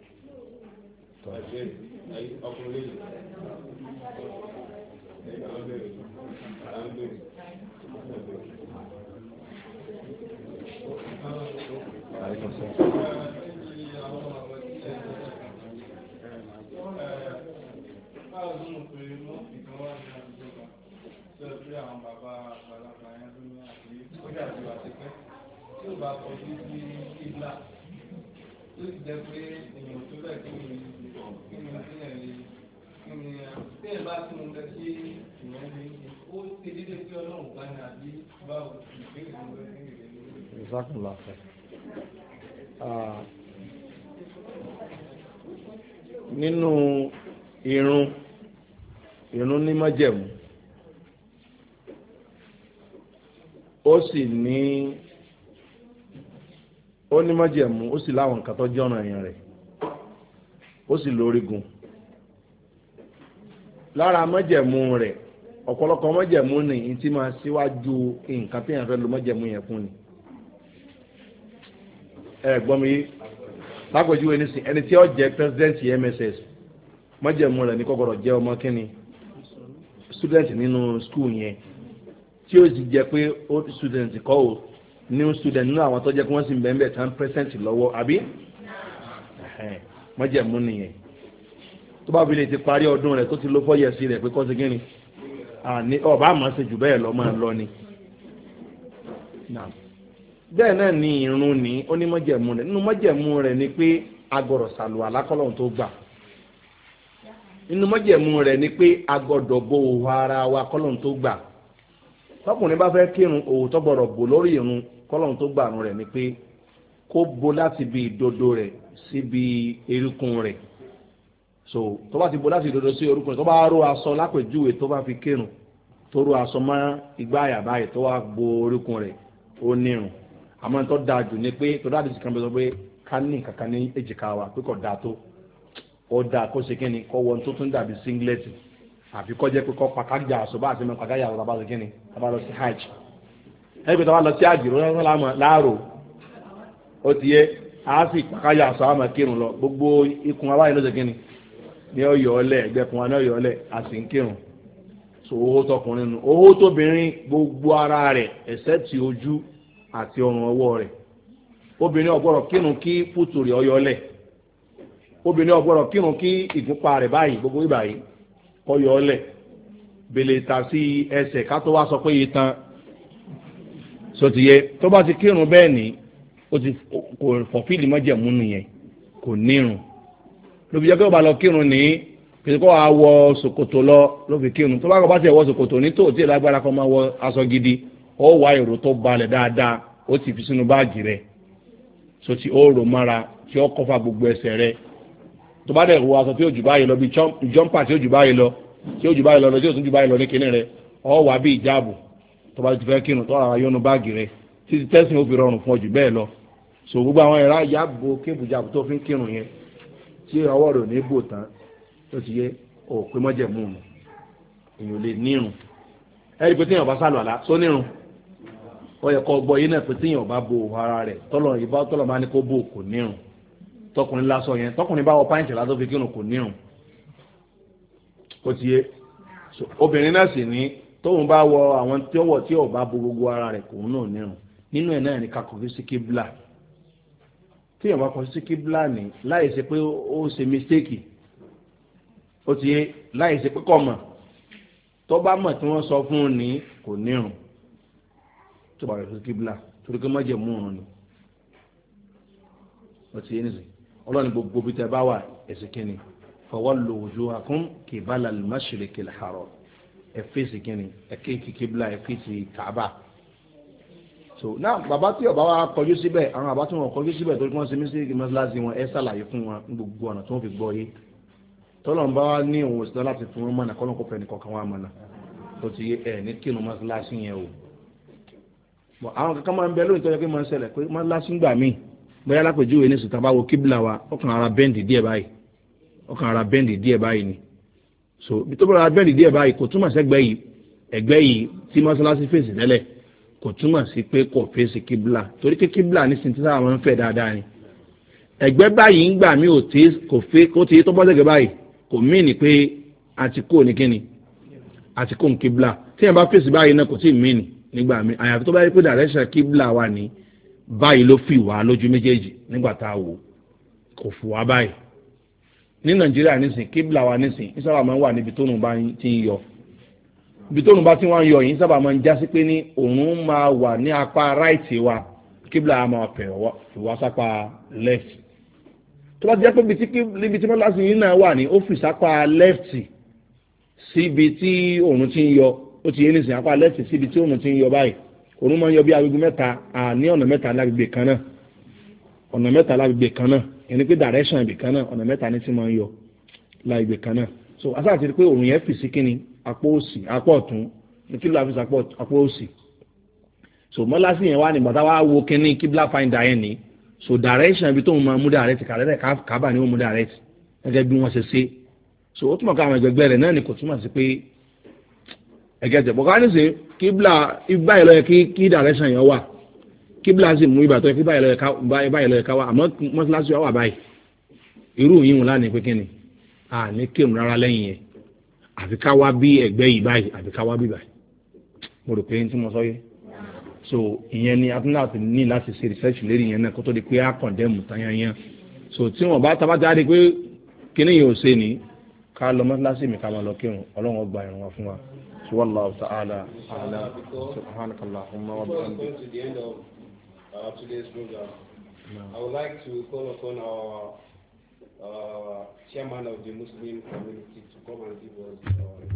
bá kọjú sí ìlà tó ti jẹ́ pé èèyàn tó bẹ̀ kí ni kí ni kíyàn lè kí ni téèyàn bá tún un lọ sí ìyẹn lè ó ti dídé sí ọlọ́run bá ní àbí báwo ìbéèrè ló ń bẹ̀rẹ̀ lórí. ìsákùnlá fẹ́ nínú irun irun ní májẹ̀mú ó sì ní ó ní májẹ̀mú ó sì láwọn nǹkan tó jọ́ràn èèyàn rẹ̀ ó sì lórígun lára májẹ̀mú rẹ̀ ọ̀pọ̀lọpọ̀ májẹ̀mú ni ní tí máa síwájú nǹkan téèyàn fẹ́ lo májẹ̀mú yẹn fún ni ẹ gbọ́ mi lágbèjúwe nísìn ẹni tí ó jẹ́ pẹ́sidẹ́ǹtì M S S májẹ̀mú rẹ̀ ní kó gbọ́dọ̀ jẹ́ ọmọ kínní student nínú school yẹn tí ó sì jẹ́ pé old student kọ́ o new student nínú àwọn tó jẹ́ pé wọ́n sì ń bẹ́ẹ̀ bẹ́ẹ̀ tán present lọ́wọ́ àbí májẹ̀mú nìyẹn tó bá fi lè ti parí ọdún rẹ̀ tó ti ló fọ́yẹ̀ sí rẹ̀ pé kọ́ sí kínní ọba àmọ́ ṣe jù bẹ́ẹ̀ lọ́ máa lọ ni bẹ́ẹ̀ náà ni irun ní ó ní májẹ̀mú rẹ̀ nínú májẹ̀mú rẹ̀ ni pé agbọ̀rọ̀ sàlù alákọ̀lọ́hún tó gbà nínú májẹ̀mú rẹ̀ ni pé agbọ̀dọ̀ bo òwò ara wa kọ́lọ́hún tó gbà tọkùnrin bá fẹ́ kírun òwò tó gbọ́dọ̀ bò lórí irun kọ́lọ́hún tó gbà rẹ̀ ni pé kó bo láti bi ìdodo rẹ̀ síbi erékùn rẹ̀ so tó bá ti bo láti ìdodo sí erékùn rẹ̀ tó bá ró aṣọ lápèjúwe tó bá fi kírun tó ró aṣọ mọ́ igbá àyàbá yìí tó wá bo erékùn rẹ̀ ó nírun àmọ́ tó dáa jù ní pé tó dáa ti kàn bẹ́ẹ̀ sọ pé ká ní kankan ní èjìká wa pé kò dáa tó ó dáa kó ṣe kíni kó wọn tó tún dàbí singlet àfi kó jẹ́ pé kó pàkájà àṣọ bá àti mọ́ pàkájà àwọn bàbá ṣe kíni bàbá lọ sí hajj ẹgbẹ́ tó bá lọ sí hajj ló láàrò ó ti yẹ á sì pàkájà àṣọ àmọ́ kírun lọ gbogbo ikùn abáyé ló ṣe kíni ní ọyọ ọlẹ ẹgbẹ́ fún wa ní ọyọ ọlẹ a sì ń kírun so owó tọkùnrin nù owó tóbìnrin gbogbo ara rẹ̀ ẹ̀sẹ̀ tí ojú àti ọrùn ọwọ́ rẹ̀ obìnrin ọ̀gbọ́dọ̀ kírun kí fútù rẹ̀ ọyọlẹ̀ obìnrin ọ̀gbọ́dọ̀ kírun kí ìgúnpá rẹ̀ báyìí gbogbo ìbàyí ọyọlẹ̀ bèlè tà sí ẹsẹ̀ ká tó wá sọ pé itan sọtìyẹ tó bá ti kírun bẹ́ẹ̀ ni ó ti kò fọ̀fíìlì májẹ̀mú nìyẹn kò nírun ló fi jẹ́ pé ó bá lọ kírun ní kìí kọ́ àwọ̀ ṣòkòtò lọ ló fi kírun tó bá kọ́ bá ti wọ ṣòkòtò ní tòótì lágbára kọ́ máa wọ aṣọ gidi ó wá èrò tó balẹ̀ dáadáa ó ti fi sínú báàgì rẹ̀ so ti ó rò mára tí ó kọ́fà gbogbo ẹsẹ̀ rẹ̀ tó bá dẹ̀ wọ aṣọ tí ó jù báyìí lọ bí jọ́mpà tí ó jù báyìí lọ tí ó jù báyìí lọ tí ó tún jù báyìí lọ ní kinní rẹ̀ ó wà bí ìjáàbù tó bá ti fẹ́ kírun tó ara yónú báàgì rẹ̀ títí tẹ́sìn ó fi rọrùn fún ọ jù bẹ́ẹ̀ lọ so gbogbo àwọn ẹ̀rọ ìyáàbò kébùjáàbù tó fi ń kírun yẹn tí ọwọ́ rẹ̀ ò ní bò tán tó ti yé ò pé mọ́jẹ̀mú un èèyàn lè nírun ẹ̀rí pé téèyàn bá sálọ àlá só nírun wọ́n yẹ kọ́ gbọ́ yín náà pé téèyàn bá bo ara rẹ̀ tọ́lọ̀ ìbá tọ́lọ̀ máa ní kó bò kò nírun tọkùnrin lásọ yẹn tọkùnrin bá wọ páìntì lásọ fi kírun kò nírun ó ti yé obìnrin náà sì ní tóun bá wọ àwọn tí ó wọ̀ tí ò bá bo gbogbo ara rẹ̀ kò náà nírun nínú ẹ̀ náà ní ká kọjú sí kíbla téèyàn bá kọjú sí kíbla ní láì ṣe pé ó ṣe mistake ó ti yé láì ṣe pé kọ́ mọ̀ tó bá mọ̀ tí wọ́n sọ fún un ní kò nírun tó bá rẹ̀ fún kíbla torí pé mọ́jẹ̀ mú un ni ó ti yé nìsín ọlọ́ni gbogbo bí tẹ bá wà ẹ̀sìn kínní fawallu wujuhakum qibala al-mashriqi al-haram ẹ̀ fèsì kínní ẹ̀ kéèkì kíbla ẹ̀ fèsì kàbà so náà bàbá tí ọba wa kọjú síbẹ̀ àwọn bàbá tí wọn kọjú síbẹ̀ torí wọ́n ṣe mísíkì mọ́sálásí wọn ẹ ṣàlàyé fún wọn ní gbogbo ọ̀nà tí wọ́n fi gbọ́ yé tọ́lọ́n bá wá ní òun òsìlẹ̀ láti fún wọn mọ̀nà kọ́lọ́n kó fẹ́ nìkan kan wá mọ̀nà tó ti yé ẹ̀ ní kírun mọ́sálásí yẹn o bọ̀ àwọn kankan máa ń bẹ lóyún tó yẹ pé máa ń ṣẹlẹ̀ pé mọ́sálásí gbà míì bóyá lápèjúwe ní sùtà bá wo kíbla wa ọkàn ara bẹ́ǹdì díẹ̀ báyìí ọkàn ara bẹ́ǹdì díẹ̀ báyìí ni so bí tó bá ara bẹ́ǹdì díẹ̀ báyìí kò túmọ̀ sẹ́gbẹ́ yìí ẹ̀gbẹ́ yìí tí mọ́sálásí fèsì tẹ́lẹ̀ kò túmọ̀ sí pé kò fèsì kíbla torí pé kíbla nísìnyí tí sábà máa ń fẹ́ dáadáa ni ẹ̀gbẹ́ báyìí ń gbà mí ò tí kò fẹ́ kó ti tó bọ́sẹ̀gẹ̀ báyìí kò mí ni pé àti kò ní kíni àti kò ń kíbla tí yẹn bá fèsì báyìí náà kò tí ì mí ni nígbà mí àyàfi tó bá yẹ pé direction kíbla wà ní báyìí ló fi wá lójú méjèèjì nígbà tá a wò kò fò wá báyìí ní nàìjíríà nísìn kíbla wa nísìn ní sábà máa ń wà níbi tóun bá ti ń yọ ibi tóun bá ti wá ń yọ yìí sábà máa ń já sí pé ní òun máa wà ní apá ráìtì wa kíbla máa fẹ̀ wá sápá left tó bá jẹ́ pé ibi tí wọ́n lásìkò yìí náà wà ní ó fi sápá left síbi tí òun ti ń yọ ó ti yé nísìn apá left síbi tí òun ti ń yọ báyìí òun máa ń yọ bí agbègbè mẹ́ta ní ọ̀nà mẹ́ta lágbègbè kan náà ọ̀nà mẹ́ta lágbègbè kan náà ẹni pé direction ibì kan náà ọ̀nà mẹ́ta ní tí máa ń yọ lágbègbè kan náà so asáàtì rí pé òun yẹn fi sí kíni apó òsì apó ọ̀tún ní kí ló fi sí apó òsì so mọ́lásì yẹn wá nígbà tá wá wo kíní kíbla finder yẹn ní so direction ibi tóun máa mú direct kàrẹ́rẹ́ kábà ní ó mú direct gẹ́gẹ́ bí wọ́n ṣe ṣe so ó túmọ̀ ká àwọn ẹgbẹ̀gbẹ̀ rẹ̀ náà ni kò túmọ̀ sí pé ẹgẹtẹ bọ ká ní sè kíbla ibà yìí lọ yẹ kí kí direction yẹn wà kíbla sì mú ibà tó yẹ kí ibà yìí lọ yẹ ká ibà yìí lọ yẹ ká wà àmọ́ mọ́sálásí wà báyìí irú yìí wọn lánàá pé kíni à ní kírun rárá lẹ́yìn yẹn àfi ká wá bí ẹgbẹ́ yìí báyìí àfi ká wá bí báyìí mo rò pé ní tí mo sọ yé so ìyẹn ni atúndàtì ní láti ṣe research lérí yẹn náà kó tó di pé á condemn tanyanyan so tí wọn bá tabatá di pé kíní yìí ò ṣe ní ká lọ mọ́sálásí mi ká máa lọ kírun ọlọ́run ọgbà ìrun wa fún wa. والله تعالى أعلى سبحانك اللهم وبحمدك. To the end of uh, today's program, no. I would like to call upon our uh, chairman of the Muslim community to come and give us. Uh,